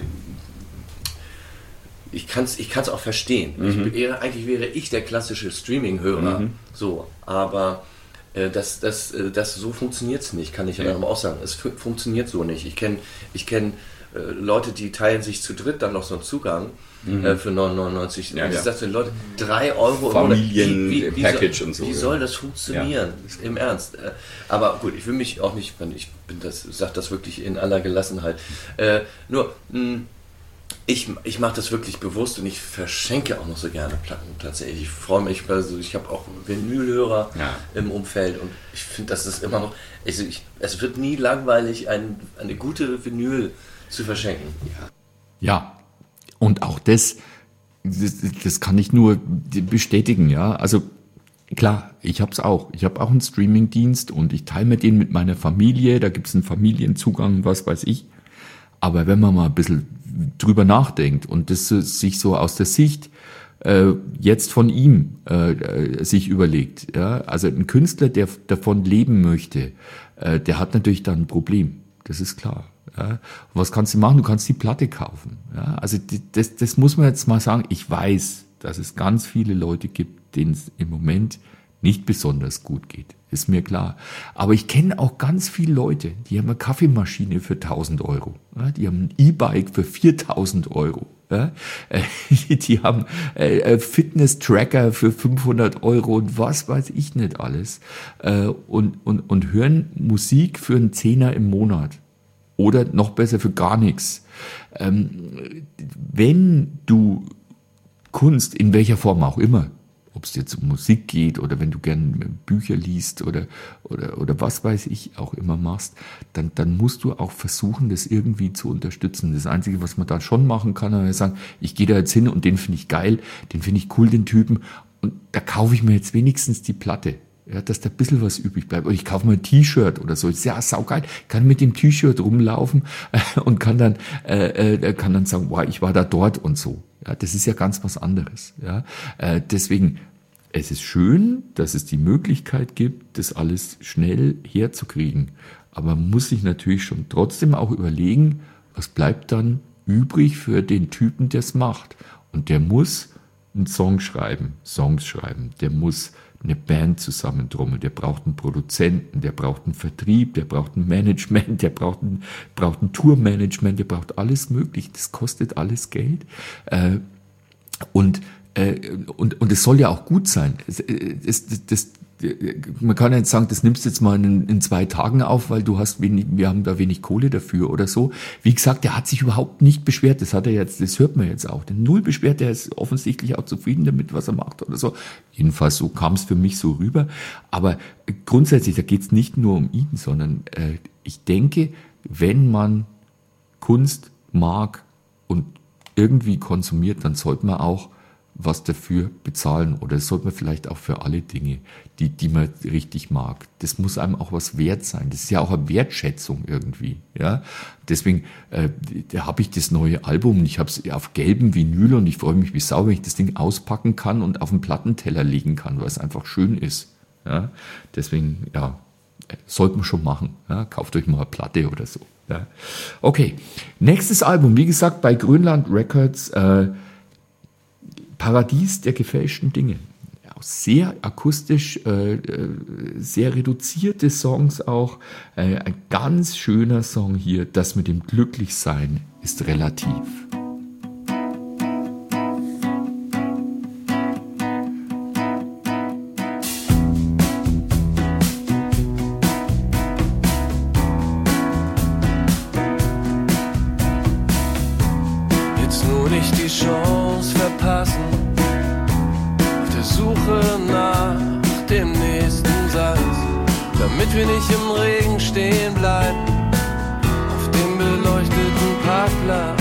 Speaker 1: ich kann es ich kann's auch verstehen. Mhm. Ich, eigentlich wäre ich der klassische Streaming-Hörer, mhm. so, aber äh, das, das, das, so funktioniert es nicht, kann ich ja, ja. auch sagen. Es f- funktioniert so nicht. Ich kenne ich kenn, äh, Leute, die teilen sich zu dritt dann noch so einen Zugang mhm. äh, für neun neunundneunzig.
Speaker 2: Ja,
Speaker 1: und ich
Speaker 2: ja.
Speaker 1: sage den Leuten, drei Euro
Speaker 2: Familien-Package
Speaker 1: soll,
Speaker 2: und so.
Speaker 1: Wie
Speaker 2: ja.
Speaker 1: soll das funktionieren? Ja. Im Ernst. Äh, aber gut, ich will mich auch nicht, ich bin das, sage das wirklich in aller Gelassenheit. Äh, nur, mh, Ich, ich mache das wirklich bewusst und ich verschenke auch noch so gerne Platten tatsächlich. Ich freue mich, also ich habe auch Vinylhörer ja. im Umfeld und ich finde, dass das immer noch, also ich, es wird nie langweilig, ein, eine gute Vinyl zu verschenken.
Speaker 2: Ja, ja. Und auch das, das, das kann ich nur bestätigen, ja. Also klar, ich habe es auch. Ich habe auch einen Streamingdienst und ich teile mir den mit meiner Familie, da gibt es einen Familienzugang, was weiß ich. Aber wenn man mal ein bisschen drüber nachdenkt und das sich so aus der Sicht äh, jetzt von ihm äh, sich überlegt, ja, also ein Künstler, der davon leben möchte, äh, der hat natürlich dann ein Problem, das ist klar. Ja. Und was kannst du machen? Du kannst die Platte kaufen. Ja. Also die, das, das muss man jetzt mal sagen. Ich weiß, dass es ganz viele Leute gibt, denen es im Moment nicht besonders gut geht. Ist mir klar. Aber ich kenne auch ganz viele Leute, die haben eine Kaffeemaschine für tausend Euro. Ja, die haben ein E-Bike für viertausend Euro. Ja, die haben äh, Fitness-Tracker für fünfhundert Euro und was weiß ich nicht alles. Äh, und, und, und hören Musik für einen Zehner im Monat. Oder noch besser für gar nichts. Ähm, wenn du Kunst, in welcher Form auch immer, ob es jetzt um Musik geht oder wenn du gern Bücher liest oder, oder, oder was weiß ich auch immer machst, dann, dann musst du auch versuchen, das irgendwie zu unterstützen. Das Einzige, was man da schon machen kann, ist sagen, ich gehe da jetzt hin und den finde ich geil, den finde ich cool, den Typen, und da kaufe ich mir jetzt wenigstens die Platte. Ja, dass da ein bisschen was übrig bleibt. Oder ich kaufe mir ein T-Shirt oder so. Ist ja saugeil. Kann mit dem T-Shirt rumlaufen äh, und kann dann, äh, äh, kann dann sagen, wow, ich war da dort und so. Ja, das ist ja ganz was anderes. Ja, äh, deswegen, es ist schön, dass es die Möglichkeit gibt, das alles schnell herzukriegen. Aber man muss sich natürlich schon trotzdem auch überlegen, was bleibt dann übrig für den Typen, der es macht. Und der muss einen Song schreiben, Songs schreiben. Der muss eine Band zusammentrommeln, der braucht einen Produzenten, der braucht einen Vertrieb, der braucht ein Management, der braucht ein, braucht ein Tourmanagement, der braucht alles Mögliche, das kostet alles Geld. Äh, und, äh, und, und es soll ja auch gut sein. Es, es, das, das, man kann ja nicht sagen, das nimmst du jetzt mal in, in zwei Tagen auf, weil du hast wenig, wir haben da wenig Kohle dafür oder so. Wie gesagt, der hat sich überhaupt nicht beschwert. Das hat er jetzt, das hört man jetzt auch. Der Null beschwert, der ist offensichtlich auch zufrieden damit, was er macht oder so. Jedenfalls so kam es für mich so rüber. Aber grundsätzlich, da geht es nicht nur um ihn, sondern äh, ich denke, wenn man Kunst mag und irgendwie konsumiert, dann sollte man auch was dafür bezahlen, oder das sollte man vielleicht auch für alle Dinge, die, die man richtig mag. Das muss einem auch was wert sein. Das ist ja auch eine Wertschätzung irgendwie, ja. Deswegen, äh, da habe ich das neue Album, ich habe es auf gelbem Vinyl und ich freue mich wie Sau, wenn ich das Ding auspacken kann und auf den Plattenteller legen kann, weil es einfach schön ist, ja. Deswegen, ja, sollte man schon machen, ja. Kauft euch mal eine Platte oder so, ja. Okay, nächstes Album, wie gesagt, bei Grönland Records, äh, Paradies der gefälschten Dinge. Ja, sehr akustisch, äh, sehr reduzierte Songs auch. Äh, ein ganz schöner Song hier, das mit dem Glücklichsein ist relativ.
Speaker 5: Jetzt nur nicht die Chance verpassen, auf der Suche nach dem nächsten Satz, damit wir nicht im Regen stehen bleiben, auf dem beleuchteten Parkplatz.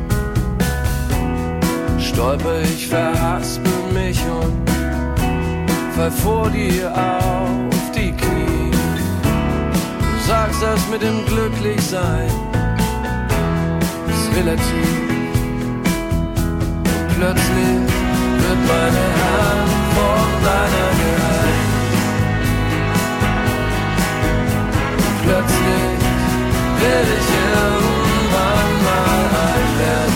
Speaker 5: Stolper ich, verhaspel mich und fall vor dir auf die Knie. Du sagst, das mit dem Glücklichsein ist relativ. Plötzlich wird meine Hand von deiner gehalten. Plötzlich will ich irgendwann mal alt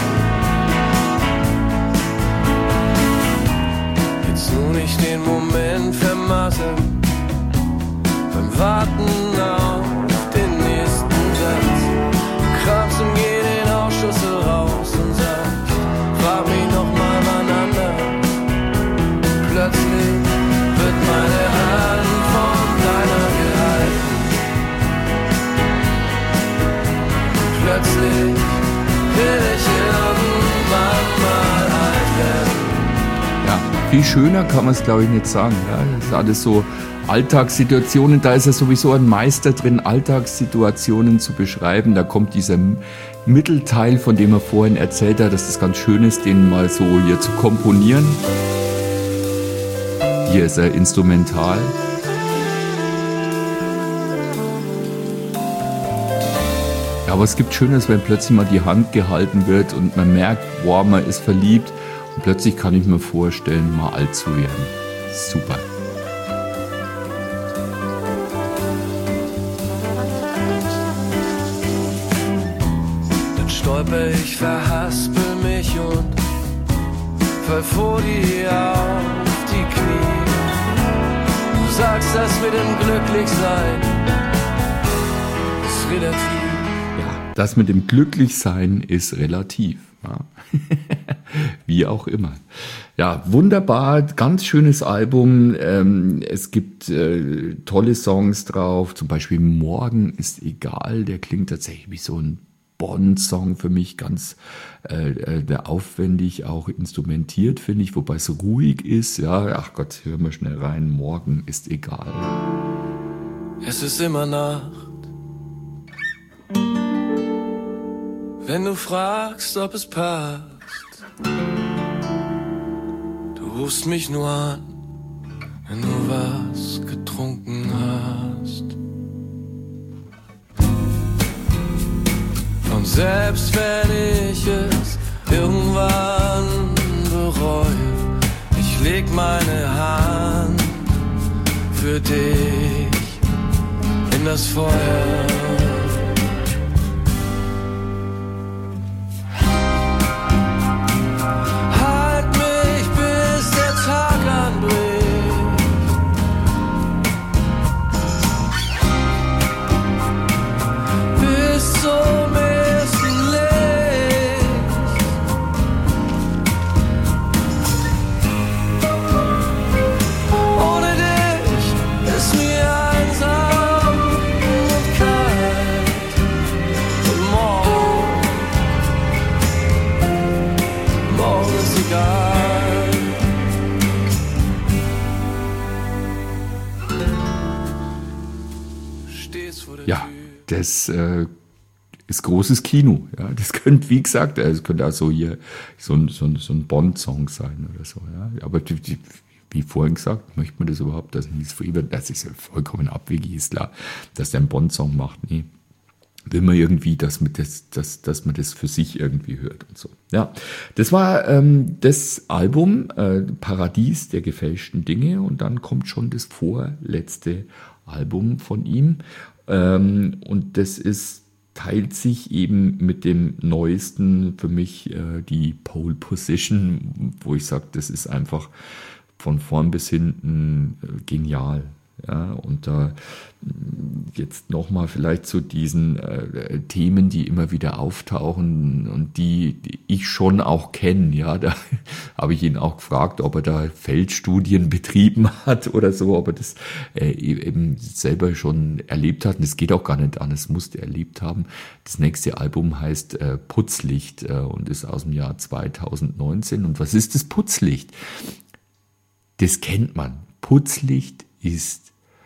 Speaker 5: werden. Jetzt nur nicht den Moment vermasseln, beim Warten auf den nächsten Satz. Krampf und geh den Ausschnitt plötzlich will ich irgendwann mal alt werden.
Speaker 2: Ja, viel schöner kann man es, glaube ich, nicht sagen. Ja, das ist alles so Alltagssituationen, da ist er sowieso ein Meister drin, Alltagssituationen zu beschreiben. Da kommt dieser Mittelteil, von dem er vorhin erzählt hat, dass das ganz schön ist, den mal so hier zu komponieren. Hier ist er instrumental. Aber es gibt Schönes, wenn plötzlich mal die Hand gehalten wird und man merkt, wow, man ist verliebt und plötzlich kann ich mir vorstellen, mal alt zu werden. Super.
Speaker 5: Dann stolper ich, verhaspel mich und fall vor dir auf die Knie. Du sagst, das mit dem Glücklichsein ist relativ.
Speaker 2: Das mit dem Glücklichsein ist relativ. Ja. Wie auch immer. Ja, wunderbar, ganz schönes Album. Ähm, es gibt äh, tolle Songs drauf. Zum Beispiel Morgen ist egal. Der klingt tatsächlich wie so ein Bond-Song für mich. Ganz äh, äh, aufwendig, auch instrumentiert, finde ich. Wobei es ruhig ist. Ja, ach Gott, hören wir schnell rein. Morgen ist egal.
Speaker 5: Es ist immer Nacht. Wenn du fragst, ob es passt, du rufst mich nur an, wenn du was getrunken hast. Und selbst wenn ich es irgendwann bereue, ich leg meine Hand für dich in das Feuer.
Speaker 2: Ja, das äh, ist großes Kino. Ja, das könnte, wie gesagt, es könnte also hier so ein, so ein, so ein Bond-Song sein oder so. Ja. Aber die, die, wie vorhin gesagt, möchte man das überhaupt, dass Nils Friebert, das ist ja vollkommen abwegig, ist klar, dass der einen Bond-Song macht. Nee, will man irgendwie, dass man das, dass, dass man das für sich irgendwie hört und so. Ja, das war ähm, das Album äh, Paradies der gefälschten Dinge und dann kommt schon das vorletzte Album von ihm. Ähm, und das ist, teilt sich eben mit dem neuesten für mich äh, die Pole Position, wo ich sage, das ist einfach von vorn bis hinten äh, genial. Ja, und da jetzt nochmal vielleicht zu diesen äh, Themen, die immer wieder auftauchen und die, die ich schon auch kenne. Ja, da habe ich ihn auch gefragt, ob er da Feldstudien betrieben hat oder so, ob er das äh, eben selber schon erlebt hat. Und das geht auch gar nicht an, das musste er erlebt haben. Das nächste Album heißt äh, Putzlicht äh, und ist aus dem Jahr zweitausendneunzehn. Und was ist das Putzlicht? Das kennt man. Putzlicht ist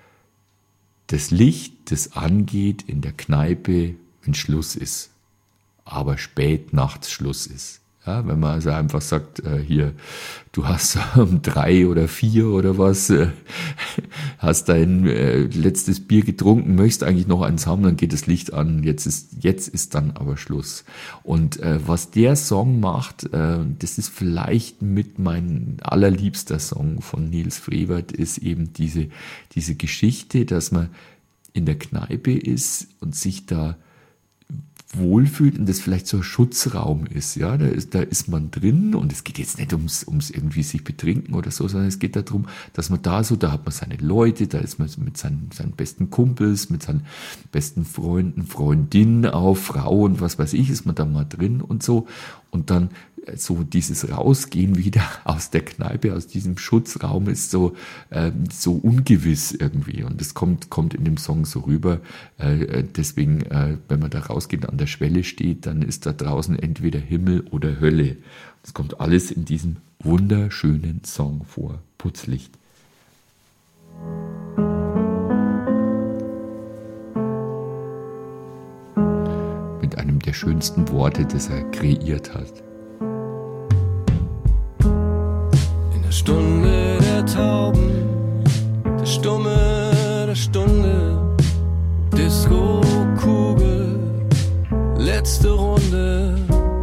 Speaker 2: das Licht, das angeht in der Kneipe, wenn Schluss ist, aber spät nachts Schluss ist. Ja, wenn man also einfach sagt, äh, hier, du hast um drei oder vier oder was, äh, hast dein äh, letztes Bier getrunken, möchtest eigentlich noch eins haben, dann geht das Licht an, jetzt ist, jetzt ist dann aber Schluss. Und äh, was der Song macht, äh, das ist vielleicht mit mein allerliebster Song von Nils Friebert, ist eben diese, diese Geschichte, dass man in der Kneipe ist und sich da wohlfühlt und das vielleicht so ein Schutzraum ist, ja, da ist, da ist man drin und es geht jetzt nicht ums, ums irgendwie sich betrinken oder so, sondern es geht darum, dass man da so, da hat man seine Leute, da ist man mit seinen, seinen besten Kumpels, mit seinen besten Freunden, Freundinnen auch, Frau und was weiß ich, ist man da mal drin und so und dann so dieses Rausgehen wieder aus der Kneipe, aus diesem Schutzraum ist so, äh, so ungewiss irgendwie. Und das kommt, kommt in dem Song so rüber. Äh, deswegen, äh, wenn man da rausgeht, an der Schwelle steht, dann ist da draußen entweder Himmel oder Hölle. Das kommt alles in diesem wunderschönen Song vor. Putzlicht. Mit einem der schönsten Worte, das er kreiert hat.
Speaker 5: In der Stunde der Tauben, der Stumme der Stunde, Disco-Kugel, letzte Runde.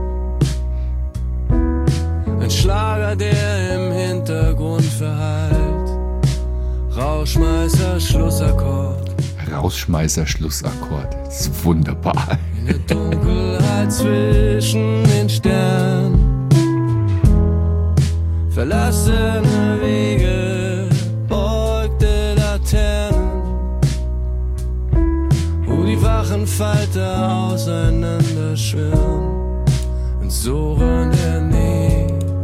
Speaker 5: Ein Schlager, der im Hintergrund verhallt. Rauschmeißer, Schlussakkord.
Speaker 2: Rausschmeißer, Schlussakkord. Das ist wunderbar.
Speaker 5: In der Dunkelheit zwischen den Sternen. Verlassene Wege, beugte Laternen. Wo die wachen Falter auseinander schwirren. Und so in der Nähe.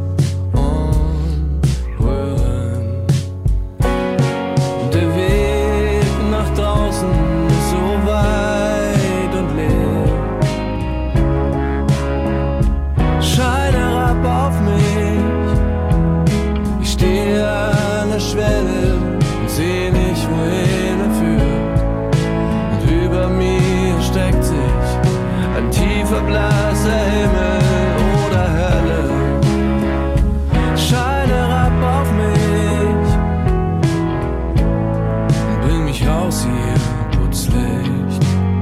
Speaker 5: Verblasser Himmel oder Hölle, scheine herab auf mich und bring mich raus hier, Putzlicht.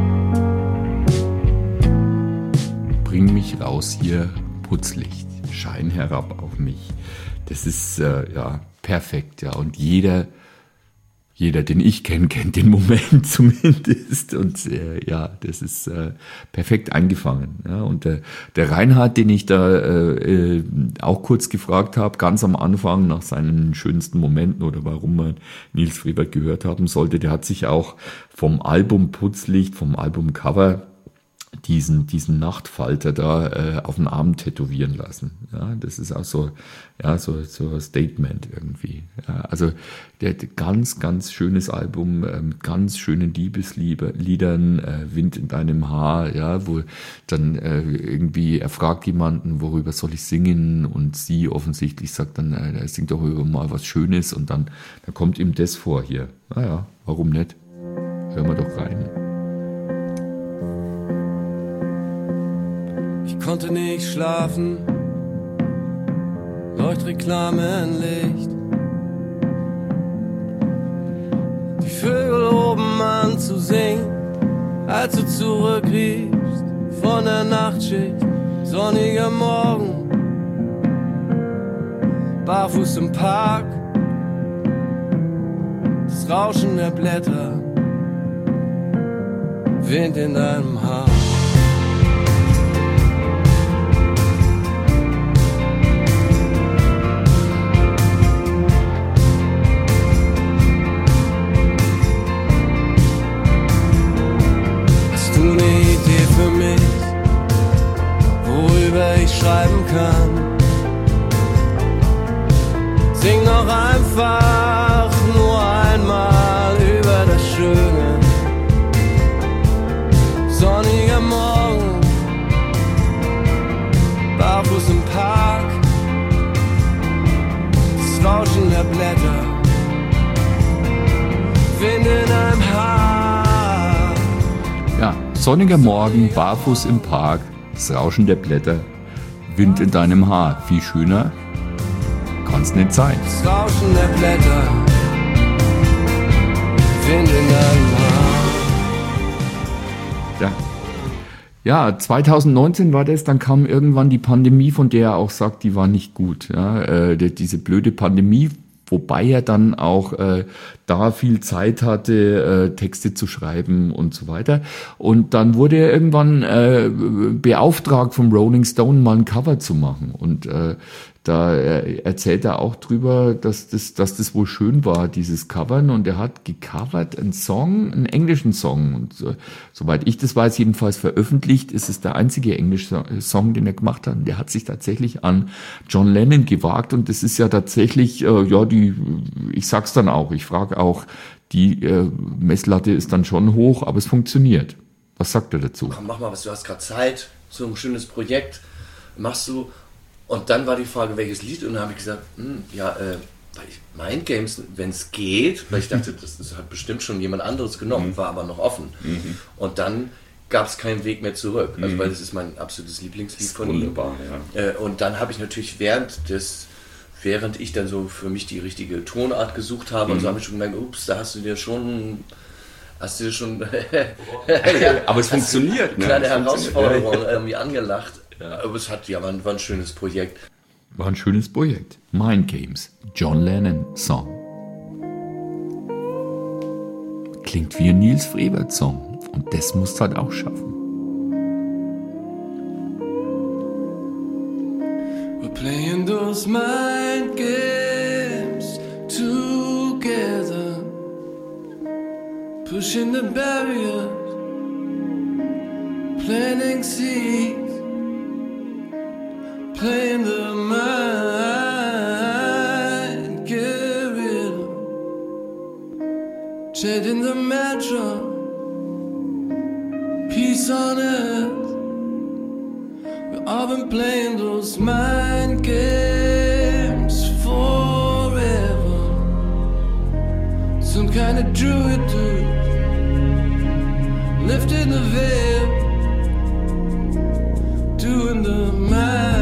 Speaker 2: Bring mich raus hier, Putzlicht, schein herab auf mich. Das ist äh, ja perfekt, ja. Und jeder Jeder, den ich kenne, kennt den Moment zumindest. Und äh, ja, das ist äh, perfekt eingefangen. Ja. Und der, der Reinhard, den ich da äh, auch kurz gefragt habe, ganz am Anfang nach seinen schönsten Momenten oder warum man Nils Friebert gehört haben sollte, der hat sich auch vom Album Putzlicht, vom Albumcover, diesen diesen Nachtfalter da äh, auf den Arm tätowieren lassen. Ja, das ist auch so ja so so ein Statement irgendwie. Ja, also der, der ganz ganz schönes Album äh, mit ganz schönen Liebesliedern, äh, Wind in deinem Haar, ja, wo dann äh, irgendwie er fragt jemanden, worüber soll ich singen, und sie offensichtlich sagt dann, äh, sing doch über mal was Schönes, und dann da kommt ihm das vor hier. Naja, warum nicht? Hören wir doch rein.
Speaker 5: Ich konnte nicht schlafen, Leuchtreklamenlicht. Die Vögel oben an zu singen, als du zurückriefst von der Nachtschicht. Sonniger Morgen, barfuß im Park, das Rauschen der Blätter, Wind in deinem Haar. Ich schreiben kann. Sing noch einfach nur einmal über das Schöne. Sonniger Morgen, barfuß im Park, das Rauschen der Blätter, Wind in einem Haar.
Speaker 2: Ja, sonniger Morgen, barfuß im Park, das Rauschen der Blätter, Wind in deinem Haar. Viel schöner kann's nicht sein.
Speaker 5: Das Rauschen der Blätter, Wind in deinem Haar.
Speaker 2: Ja. Ja, zwanzig neunzehn war das, dann kam irgendwann die Pandemie, von der er auch sagt, die war nicht gut. Ja, äh, die, diese blöde Pandemie, wobei er dann auch äh, da viel Zeit hatte, äh, Texte zu schreiben und so weiter. Und dann wurde er irgendwann äh, beauftragt vom Rolling Stone, mal ein Cover zu machen. Und äh, da erzählt er auch drüber, dass das, dass das wohl schön war, dieses Covern. Und er hat gecovert einen Song, einen englischen Song. Und so, soweit ich das weiß, jedenfalls veröffentlicht, ist es der einzige englische Song, den er gemacht hat. Und der hat sich tatsächlich an John Lennon gewagt. Und das ist ja tatsächlich, äh, ja, die, ich sag's dann auch, ich frage auch, die äh, Messlatte ist dann schon hoch, aber es funktioniert. Was sagt er dazu?
Speaker 1: Komm, mach mal was, du hast gerade Zeit, so ein schönes Projekt machst du. Und dann war die Frage, welches Lied? Und dann habe ich gesagt, hm, ja, äh, Mind Games, wenn es geht, weil ich dachte, das, das hat bestimmt schon jemand anderes genommen, mhm. war aber noch offen. Mhm. Und dann gab es keinen Weg mehr zurück, also, mhm. weil das ist mein absolutes Lieblingslied von ihm.
Speaker 2: Wunderbar, ja.
Speaker 1: Äh, und dann habe ich natürlich während des, während ich dann so für mich die richtige Tonart gesucht habe, mhm. und so habe ich schon gemerkt, ups, da hast du dir schon... Hast du dir schon...
Speaker 2: aber es funktioniert,
Speaker 1: ne? Kleine Herausforderung irgendwie angelacht. Ja, aber es hat, ja, war ein, war ein schönes Projekt.
Speaker 2: War ein schönes Projekt. Mind Games, John Lennon Song. Klingt wie ein Nils Frevert Song. Und das musst du halt auch schaffen.
Speaker 5: We're playing those mind games together, pushing the barriers, planting seeds, playing the mind guerrilla, chanting the mantra, peace on earth. We've all been playing those mind games forever. Some kind of druid dude lifting the veil, doing the mind.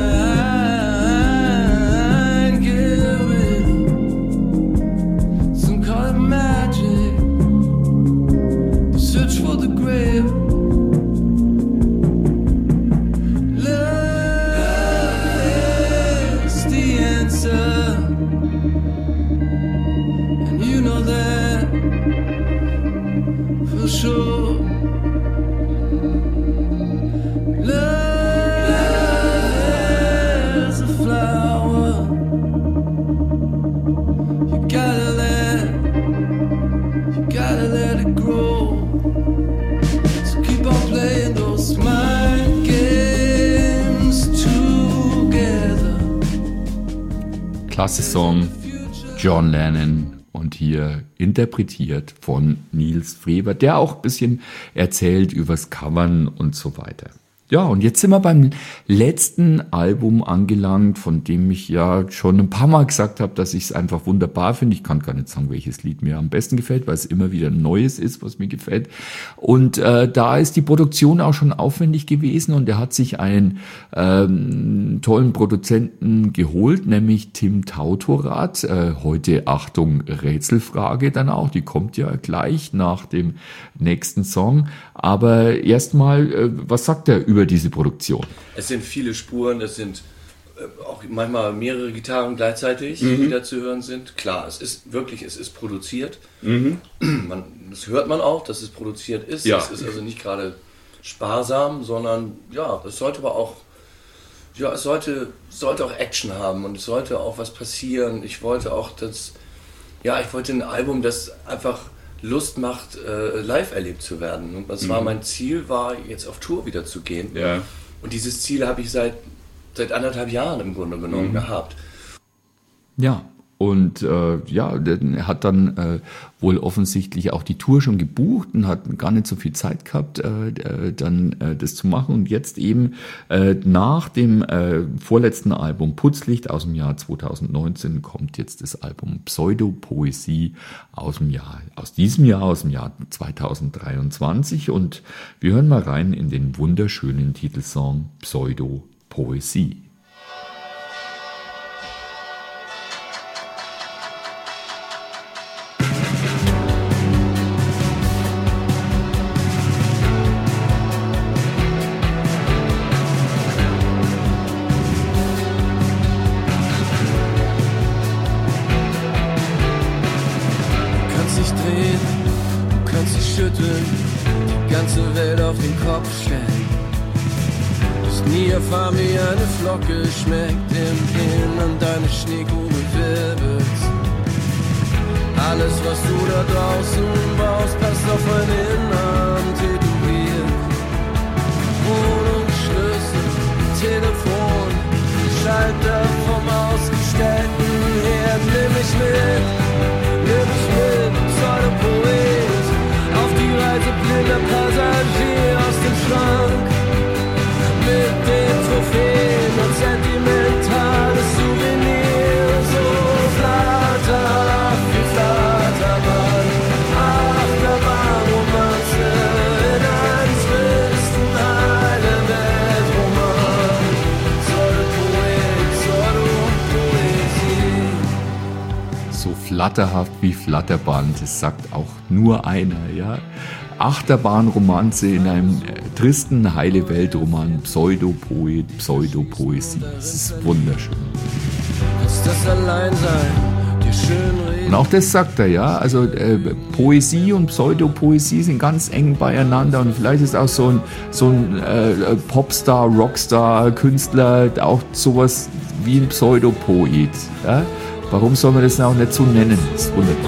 Speaker 2: Klasse Song, John Lennon und hier interpretiert von Nils Frevert, der auch ein bisschen erzählt übers Covern und so weiter. Ja, und jetzt sind wir beim letzten Album angelangt, von dem ich ja schon ein paar Mal gesagt habe, dass ich es einfach wunderbar finde. Ich kann gar nicht sagen, welches Lied mir am besten gefällt, weil es immer wieder ein neues ist, was mir gefällt. Und äh, da ist die Produktion auch schon aufwendig gewesen und er hat sich einen ähm, tollen Produzenten geholt, nämlich Tim Tautorat. Äh, heute, Achtung, Rätselfrage dann auch, die kommt ja gleich nach dem nächsten Song. Aber erstmal, äh, was sagt er über diese Produktion?
Speaker 1: Es sind viele Spuren, es sind äh, auch manchmal mehrere Gitarren gleichzeitig, mhm. die da zu hören sind. Klar, es ist wirklich, es ist produziert. Mhm. Man, das hört man auch, dass es produziert ist. Ja. Es ist also nicht gerade sparsam, sondern ja, es sollte aber auch, ja, es sollte, sollte auch Action haben und es sollte auch was passieren. Ich wollte auch das, ja, ich wollte ein Album, das einfach Lust macht, äh, live erlebt zu werden. Und das mhm. war mein Ziel, war jetzt auf Tour wieder zu gehen. Ja. Und dieses Ziel habe ich seit, seit anderthalb Jahren im Grunde genommen mhm. gehabt.
Speaker 2: Ja, und äh, ja, er hat dann äh, wohl offensichtlich auch die Tour schon gebucht und hat gar nicht so viel Zeit gehabt, äh, äh, dann äh, das zu machen. Und jetzt eben äh, nach dem äh, vorletzten Album Putzlicht aus dem Jahr zweitausendneunzehn kommt jetzt das Album Pseudopoesie aus dem Jahr, aus diesem Jahr, aus dem Jahr zweitausenddreiundzwanzig. Und wir hören mal rein in den wunderschönen Titelsong Pseudopoesie.
Speaker 5: auf den Kopf stellen. Hast nie erfahren, wie eine Flocke schmeckt im Innern deine Schneekugel wirbelt. Alles, was du da draußen baust, passt auf ein Innern tätowiert. Wohnung, Schlüssel, Telefon, Schalter vom Ausgestellten her. Nimm mich mit, nimm mich mit, Pseudopoet. Auf die Reise blinder Passagier aus dem Schrank. Mit den Trophäen und sentimentales Souvenir. So flatterhaft wie Flatterbahn, Achterbahn, Romanze in eins Wüsten, heile Weltroman. Pseudopoet, Pseudopoesie.
Speaker 2: So flatterhaft wie Flatterband, das sagt auch nur einer, ja. Achterbahnromanze in einem äh, tristen Heile-Welt-Roman, Pseudopoet, Pseudopoesie. Das ist wunderschön.
Speaker 5: Ist das Alleinsein, dir schön reden.
Speaker 2: Und auch das sagt er, ja. Also äh, Poesie und Pseudopoesie sind ganz eng beieinander und vielleicht ist auch so ein, so ein äh, Popstar, Rockstar, Künstler auch sowas wie ein Pseudopoet. Ja? Warum soll man das auch nicht so nennen? Das ist wunderbar.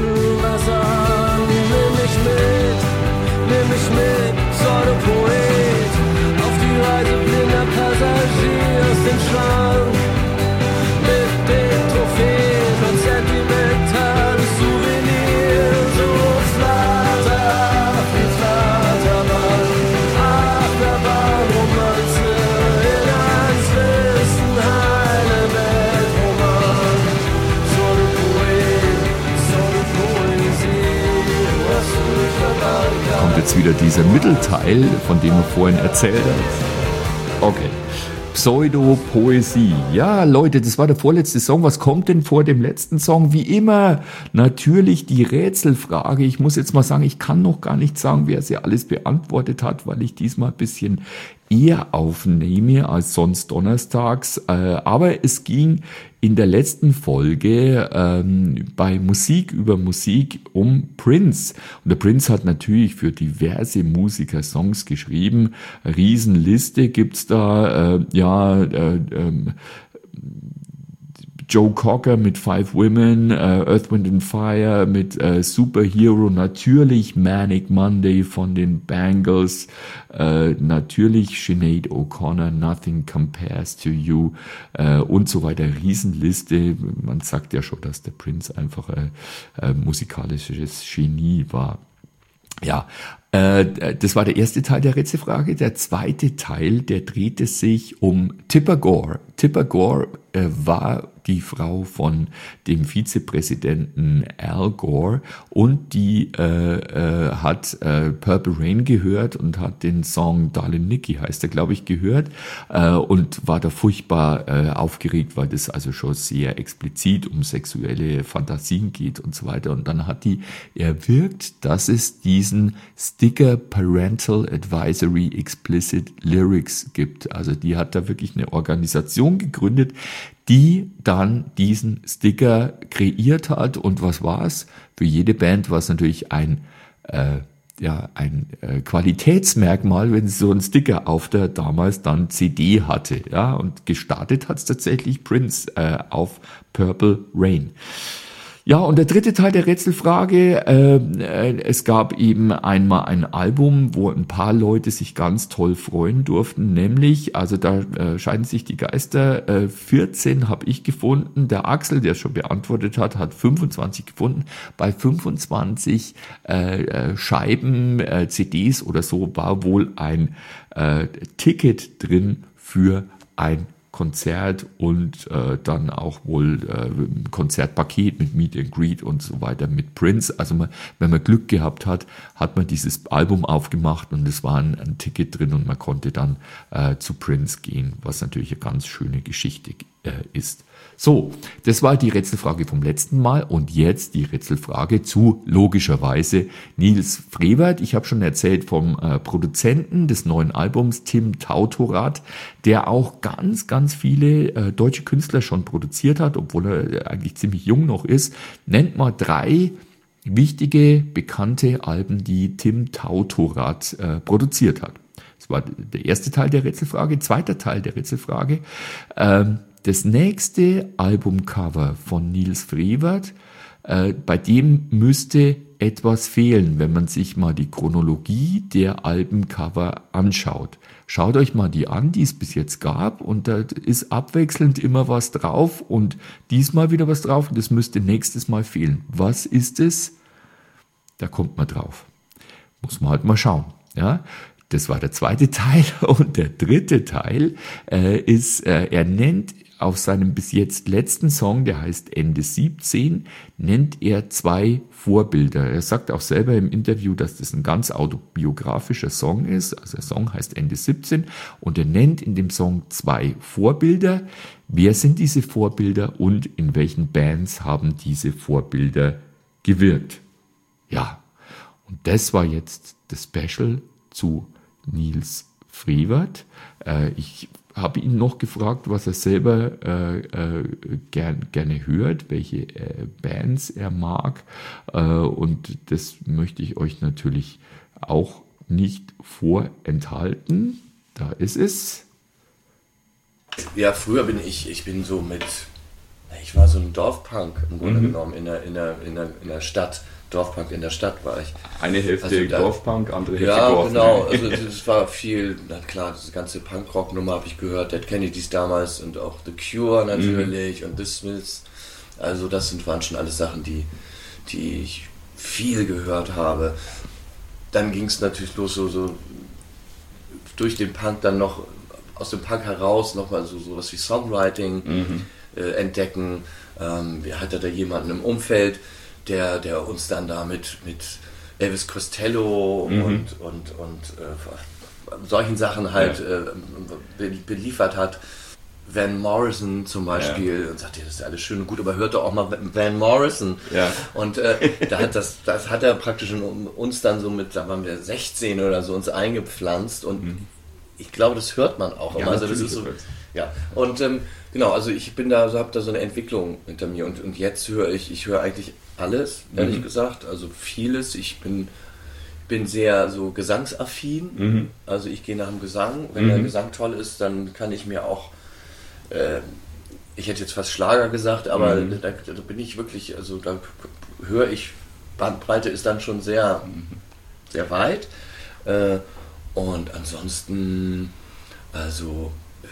Speaker 2: Jetzt wieder dieser Mittelteil, von dem er vorhin erzählt hat. Okay. Pseudopoesie. Ja, Leute, das war der vorletzte Song. Was kommt denn vor dem letzten Song? Wie immer, natürlich die Rätselfrage. Ich muss jetzt mal sagen, ich kann noch gar nicht sagen, wer sie alles beantwortet hat, weil ich diesmal ein bisschen eher aufnehme als sonst donnerstags. Aber es ging in der letzten Folge ähm, bei Musik über Musik um Prince. Und der Prince hat natürlich für diverse Musiker Songs geschrieben. Riesenliste gibt's da. Äh, ja, äh, äh, Joe Cocker mit Five Women, uh, Earth, Wind and Fire mit uh, Superhero, natürlich Manic Monday von den Bangles, uh, natürlich Sinead O'Connor, Nothing Compares to You uh, und so weiter. Riesenliste. Man sagt ja schon, dass der Prince einfach ein, ein musikalisches Genie war. Ja, äh, das war der erste Teil der Rätselfrage. Der zweite Teil, der drehte sich um Tipper Gore. Tipper Gore äh, war die Frau von dem Vizepräsidenten Al Gore und die äh, äh, hat äh, Purple Rain gehört und hat den Song Darlin' Nikki, heißt er, glaube ich, gehört äh, und war da furchtbar äh, aufgeregt, weil das also schon sehr explizit um sexuelle Fantasien geht und so weiter. Und dann hat die erwirkt, dass es diesen Sticker Parental Advisory Explicit Lyrics gibt. Also die hat da wirklich eine Organisation gegründet, die dann diesen Sticker kreiert hat. Und was war es? Für jede Band war es natürlich ein, äh, ja, ein äh, Qualitätsmerkmal, wenn sie so einen Sticker auf der damals dann C D hatte. Ja, und gestartet hat es tatsächlich Prince äh, auf Purple Rain. Ja, und der dritte Teil der Rätselfrage, äh, es gab eben einmal ein Album, wo ein paar Leute sich ganz toll freuen durften, nämlich, also da äh, scheiden sich die Geister, äh, vierzehn habe ich gefunden, der Axel, der schon beantwortet hat, hat fünfundzwanzig gefunden, bei fünfundzwanzig äh, äh, Scheiben, äh, C Ds oder so war wohl ein äh, Ticket drin für ein Konzert und äh, dann auch wohl äh, ein Konzertpaket mit Meet and Greet und so weiter mit Prince. Also man, wenn man Glück gehabt hat, hat man dieses Album aufgemacht und es war ein, ein Ticket drin und man konnte dann äh, zu Prince gehen, was natürlich eine ganz schöne Geschichte äh, ist. So, das war die Rätselfrage vom letzten Mal und jetzt die Rätselfrage zu, logischerweise, Nils Frevert. Ich habe schon erzählt vom äh, Produzenten des neuen Albums, Tim Tautorat, der auch ganz, ganz viele äh, deutsche Künstler schon produziert hat, obwohl er eigentlich ziemlich jung noch ist. Nennt mal drei wichtige, bekannte Alben, die Tim Tautorat äh, produziert hat. Das war der erste Teil der Rätselfrage. Zweiter Teil der Rätselfrage. Ähm, das nächste Albumcover von Nils Frevert, äh, bei dem müsste etwas fehlen, wenn man sich mal die Chronologie der Albencover anschaut. Schaut euch mal die an, die es bis jetzt gab, und da ist abwechselnd immer was drauf und diesmal wieder was drauf und das müsste nächstes Mal fehlen. Was ist es? Da kommt man drauf. Muss man halt mal schauen. Ja, das war der zweite Teil, und der dritte Teil äh, ist, äh, er nennt auf seinem bis jetzt letzten Song, der heißt Ende siebzehn, nennt er zwei Vorbilder. Er sagt auch selber im Interview, dass das ein ganz autobiografischer Song ist. Also der Song heißt Ende siebzehn und er nennt in dem Song zwei Vorbilder. Wer sind diese Vorbilder und in welchen Bands haben diese Vorbilder gewirkt? Ja, und das war jetzt das Special zu Nils Frevert. Äh, ich habe ihn noch gefragt, was er selber äh, äh, gern, gerne hört, welche äh, Bands er mag. Äh, und das möchte ich euch natürlich auch nicht vorenthalten. Da ist es.
Speaker 1: Ja, früher bin ich, ich bin so mit, ich war so ein Dorfpunk im Grunde
Speaker 2: Mhm.
Speaker 1: genommen in der, in, der, in, der, in der Stadt. Dorfpunk in der Stadt war ich.
Speaker 2: Eine Hälfte
Speaker 1: Also da-
Speaker 2: Dorfpunk, andere Hälfte
Speaker 1: Ja,
Speaker 2: Dorf.
Speaker 1: genau. Also das war viel, na klar, diese ganze Punkrock-Nummer habe ich gehört, Dead Kennedys damals und auch The Cure natürlich und The Smiths. Also das sind, waren schon alles Sachen, die, die ich viel gehört habe. Dann ging es natürlich los, so, so durch den Punk dann noch, aus dem Punk heraus nochmal so sowas wie Songwriting
Speaker 2: Mhm.
Speaker 1: äh, entdecken. Ähm, wir hatten da jemanden im Umfeld, der, der uns dann da mit, mit Elvis Costello
Speaker 2: Mhm.
Speaker 1: und, und, und äh, solchen Sachen halt
Speaker 2: Ja.
Speaker 1: äh, be- beliefert hat. Van Morrison zum Beispiel, und sagte, das ist alles schön und gut, aber hört doch auch mal Van Morrison.
Speaker 2: Ja.
Speaker 1: Und äh, da hat das, das hat er praktisch in uns dann so mit, da waren wir sechzehn oder so, uns eingepflanzt und
Speaker 2: Mhm.
Speaker 1: ich glaube, das hört man auch.
Speaker 2: Ja,
Speaker 1: immer. Also das
Speaker 2: natürlich
Speaker 1: ist so,
Speaker 2: hört man's.
Speaker 1: ja. Und ähm, genau, also ich bin da, so habe da so eine Entwicklung hinter mir und, und jetzt höre ich, ich höre eigentlich alles, ehrlich
Speaker 2: Mhm.
Speaker 1: gesagt, also vieles. Ich bin bin sehr so gesangsaffin,
Speaker 2: Mhm.
Speaker 1: also ich gehe nach dem Gesang. Wenn
Speaker 2: Mhm.
Speaker 1: der Gesang toll ist, dann kann ich mir auch, äh, ich hätte jetzt fast Schlager gesagt, aber
Speaker 2: Mhm.
Speaker 1: da, da bin ich wirklich, also da höre ich, Bandbreite ist dann schon sehr, sehr weit. Äh, und ansonsten, also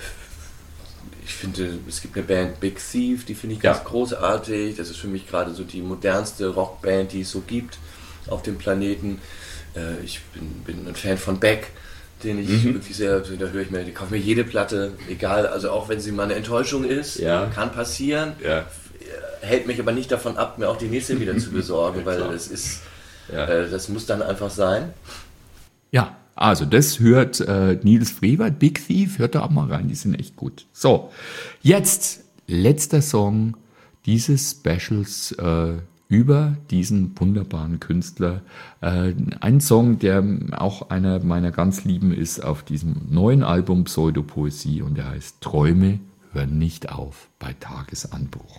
Speaker 1: ich finde, es gibt eine Band Big Thief, die finde ich ganz
Speaker 2: Ja.
Speaker 1: großartig. Das ist für mich gerade so die modernste Rockband, die es so gibt auf dem Planeten. Äh, ich bin, bin ein Fan von Beck, den ich
Speaker 2: Mhm.
Speaker 1: wirklich sehr, da höre ich mir, ich kaufe mir jede Platte, egal, also auch wenn sie mal eine Enttäuschung ist,
Speaker 2: Ja.
Speaker 1: kann passieren,
Speaker 2: Ja.
Speaker 1: hält mich aber nicht davon ab, mir auch die nächste wieder zu besorgen,
Speaker 2: Ja,
Speaker 1: weil
Speaker 2: klar.
Speaker 1: das ist,
Speaker 2: Ja.
Speaker 1: äh, das muss dann einfach sein.
Speaker 2: Ja, also das hört äh, Nils Frevert, Big Thief, hört da auch mal rein, die sind echt gut. So, jetzt letzter Song dieses Specials äh, über diesen wunderbaren Künstler. Äh, ein Song, der auch einer meiner ganz Lieben ist auf diesem neuen Album Pseudopoesie und der heißt Träume hören nicht auf bei Tagesanbruch.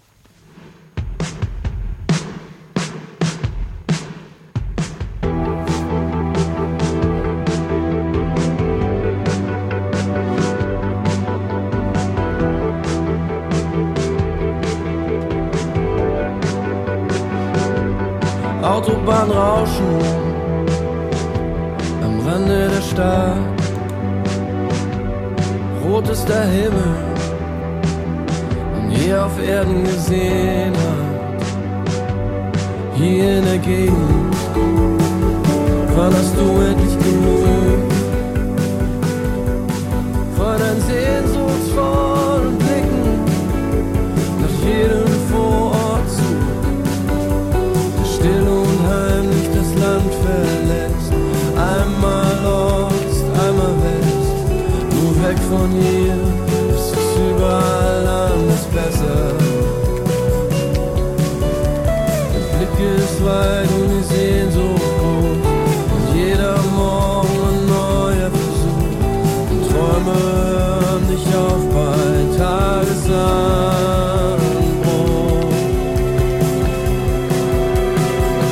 Speaker 5: Autobahnrauschen am Rande der Stadt. Rot ist der Himmel, den je auf Erden gesehen hat. Hier in der Gegend, wann hast du endlich genug von deinen sehnsuchtsvollen Blicken nach jedem Vorortzug, der still und heimlich das Land verlässt. Einmal Ost, einmal West, nur weg von hier ist es überall anders besser. Der Blick ist weit und die Sehnsucht groß und jeder Morgen ein neuer Versuch. Und Träume hören nicht auf bei Tagesanbruch.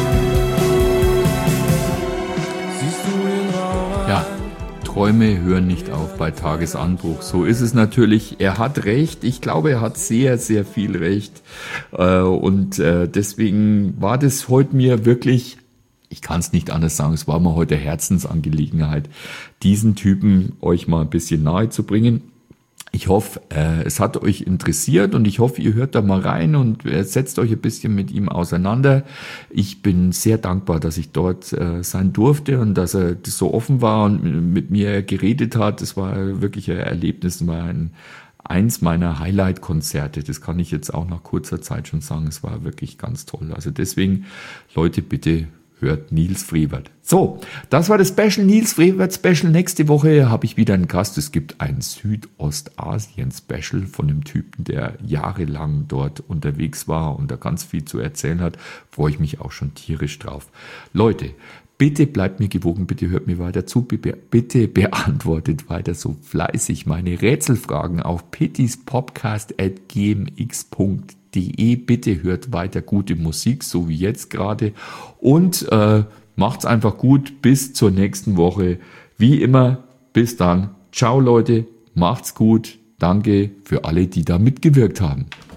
Speaker 2: Träume hören nicht auf bei Tagesanbruch. So ist es natürlich. Er hat recht. Ich glaube, er hat sehr, sehr viel recht. Und deswegen war das heute mir wirklich, ich kann es nicht anders sagen, es war mir heute Herzensangelegenheit, diesen Typen euch mal ein bisschen nahe zu bringen. Ich hoffe, äh, es hat euch interessiert und ich hoffe, ihr hört da mal rein und äh, setzt euch ein bisschen mit ihm auseinander. Ich bin sehr dankbar, dass ich dort äh, sein durfte und dass er so offen war und mit mir geredet hat. Das war wirklich ein Erlebnis, war ein, eins meiner Highlight-Konzerte. Das kann ich jetzt auch nach kurzer Zeit schon sagen. Es war wirklich ganz toll. Also deswegen, Leute, bitte hört Nils Frevert. So, das war das Special, Nils Frevert Special. Nächste Woche habe ich wieder einen Gast. Es gibt ein Südostasien-Special von einem Typen, der jahrelang dort unterwegs war und da ganz viel zu erzählen hat. Freue ich mich auch schon tierisch drauf. Leute, bitte bleibt mir gewogen, bitte hört mir weiter zu, bitte beantwortet weiter so fleißig meine Rätselfragen auf pittispodcast at g m x punkt de. Bitte hört weiter gute Musik, so wie jetzt gerade. Und äh, macht's einfach gut. Bis zur nächsten Woche. Wie immer, bis dann. Ciao Leute, macht's gut. Danke für alle, die da mitgewirkt haben.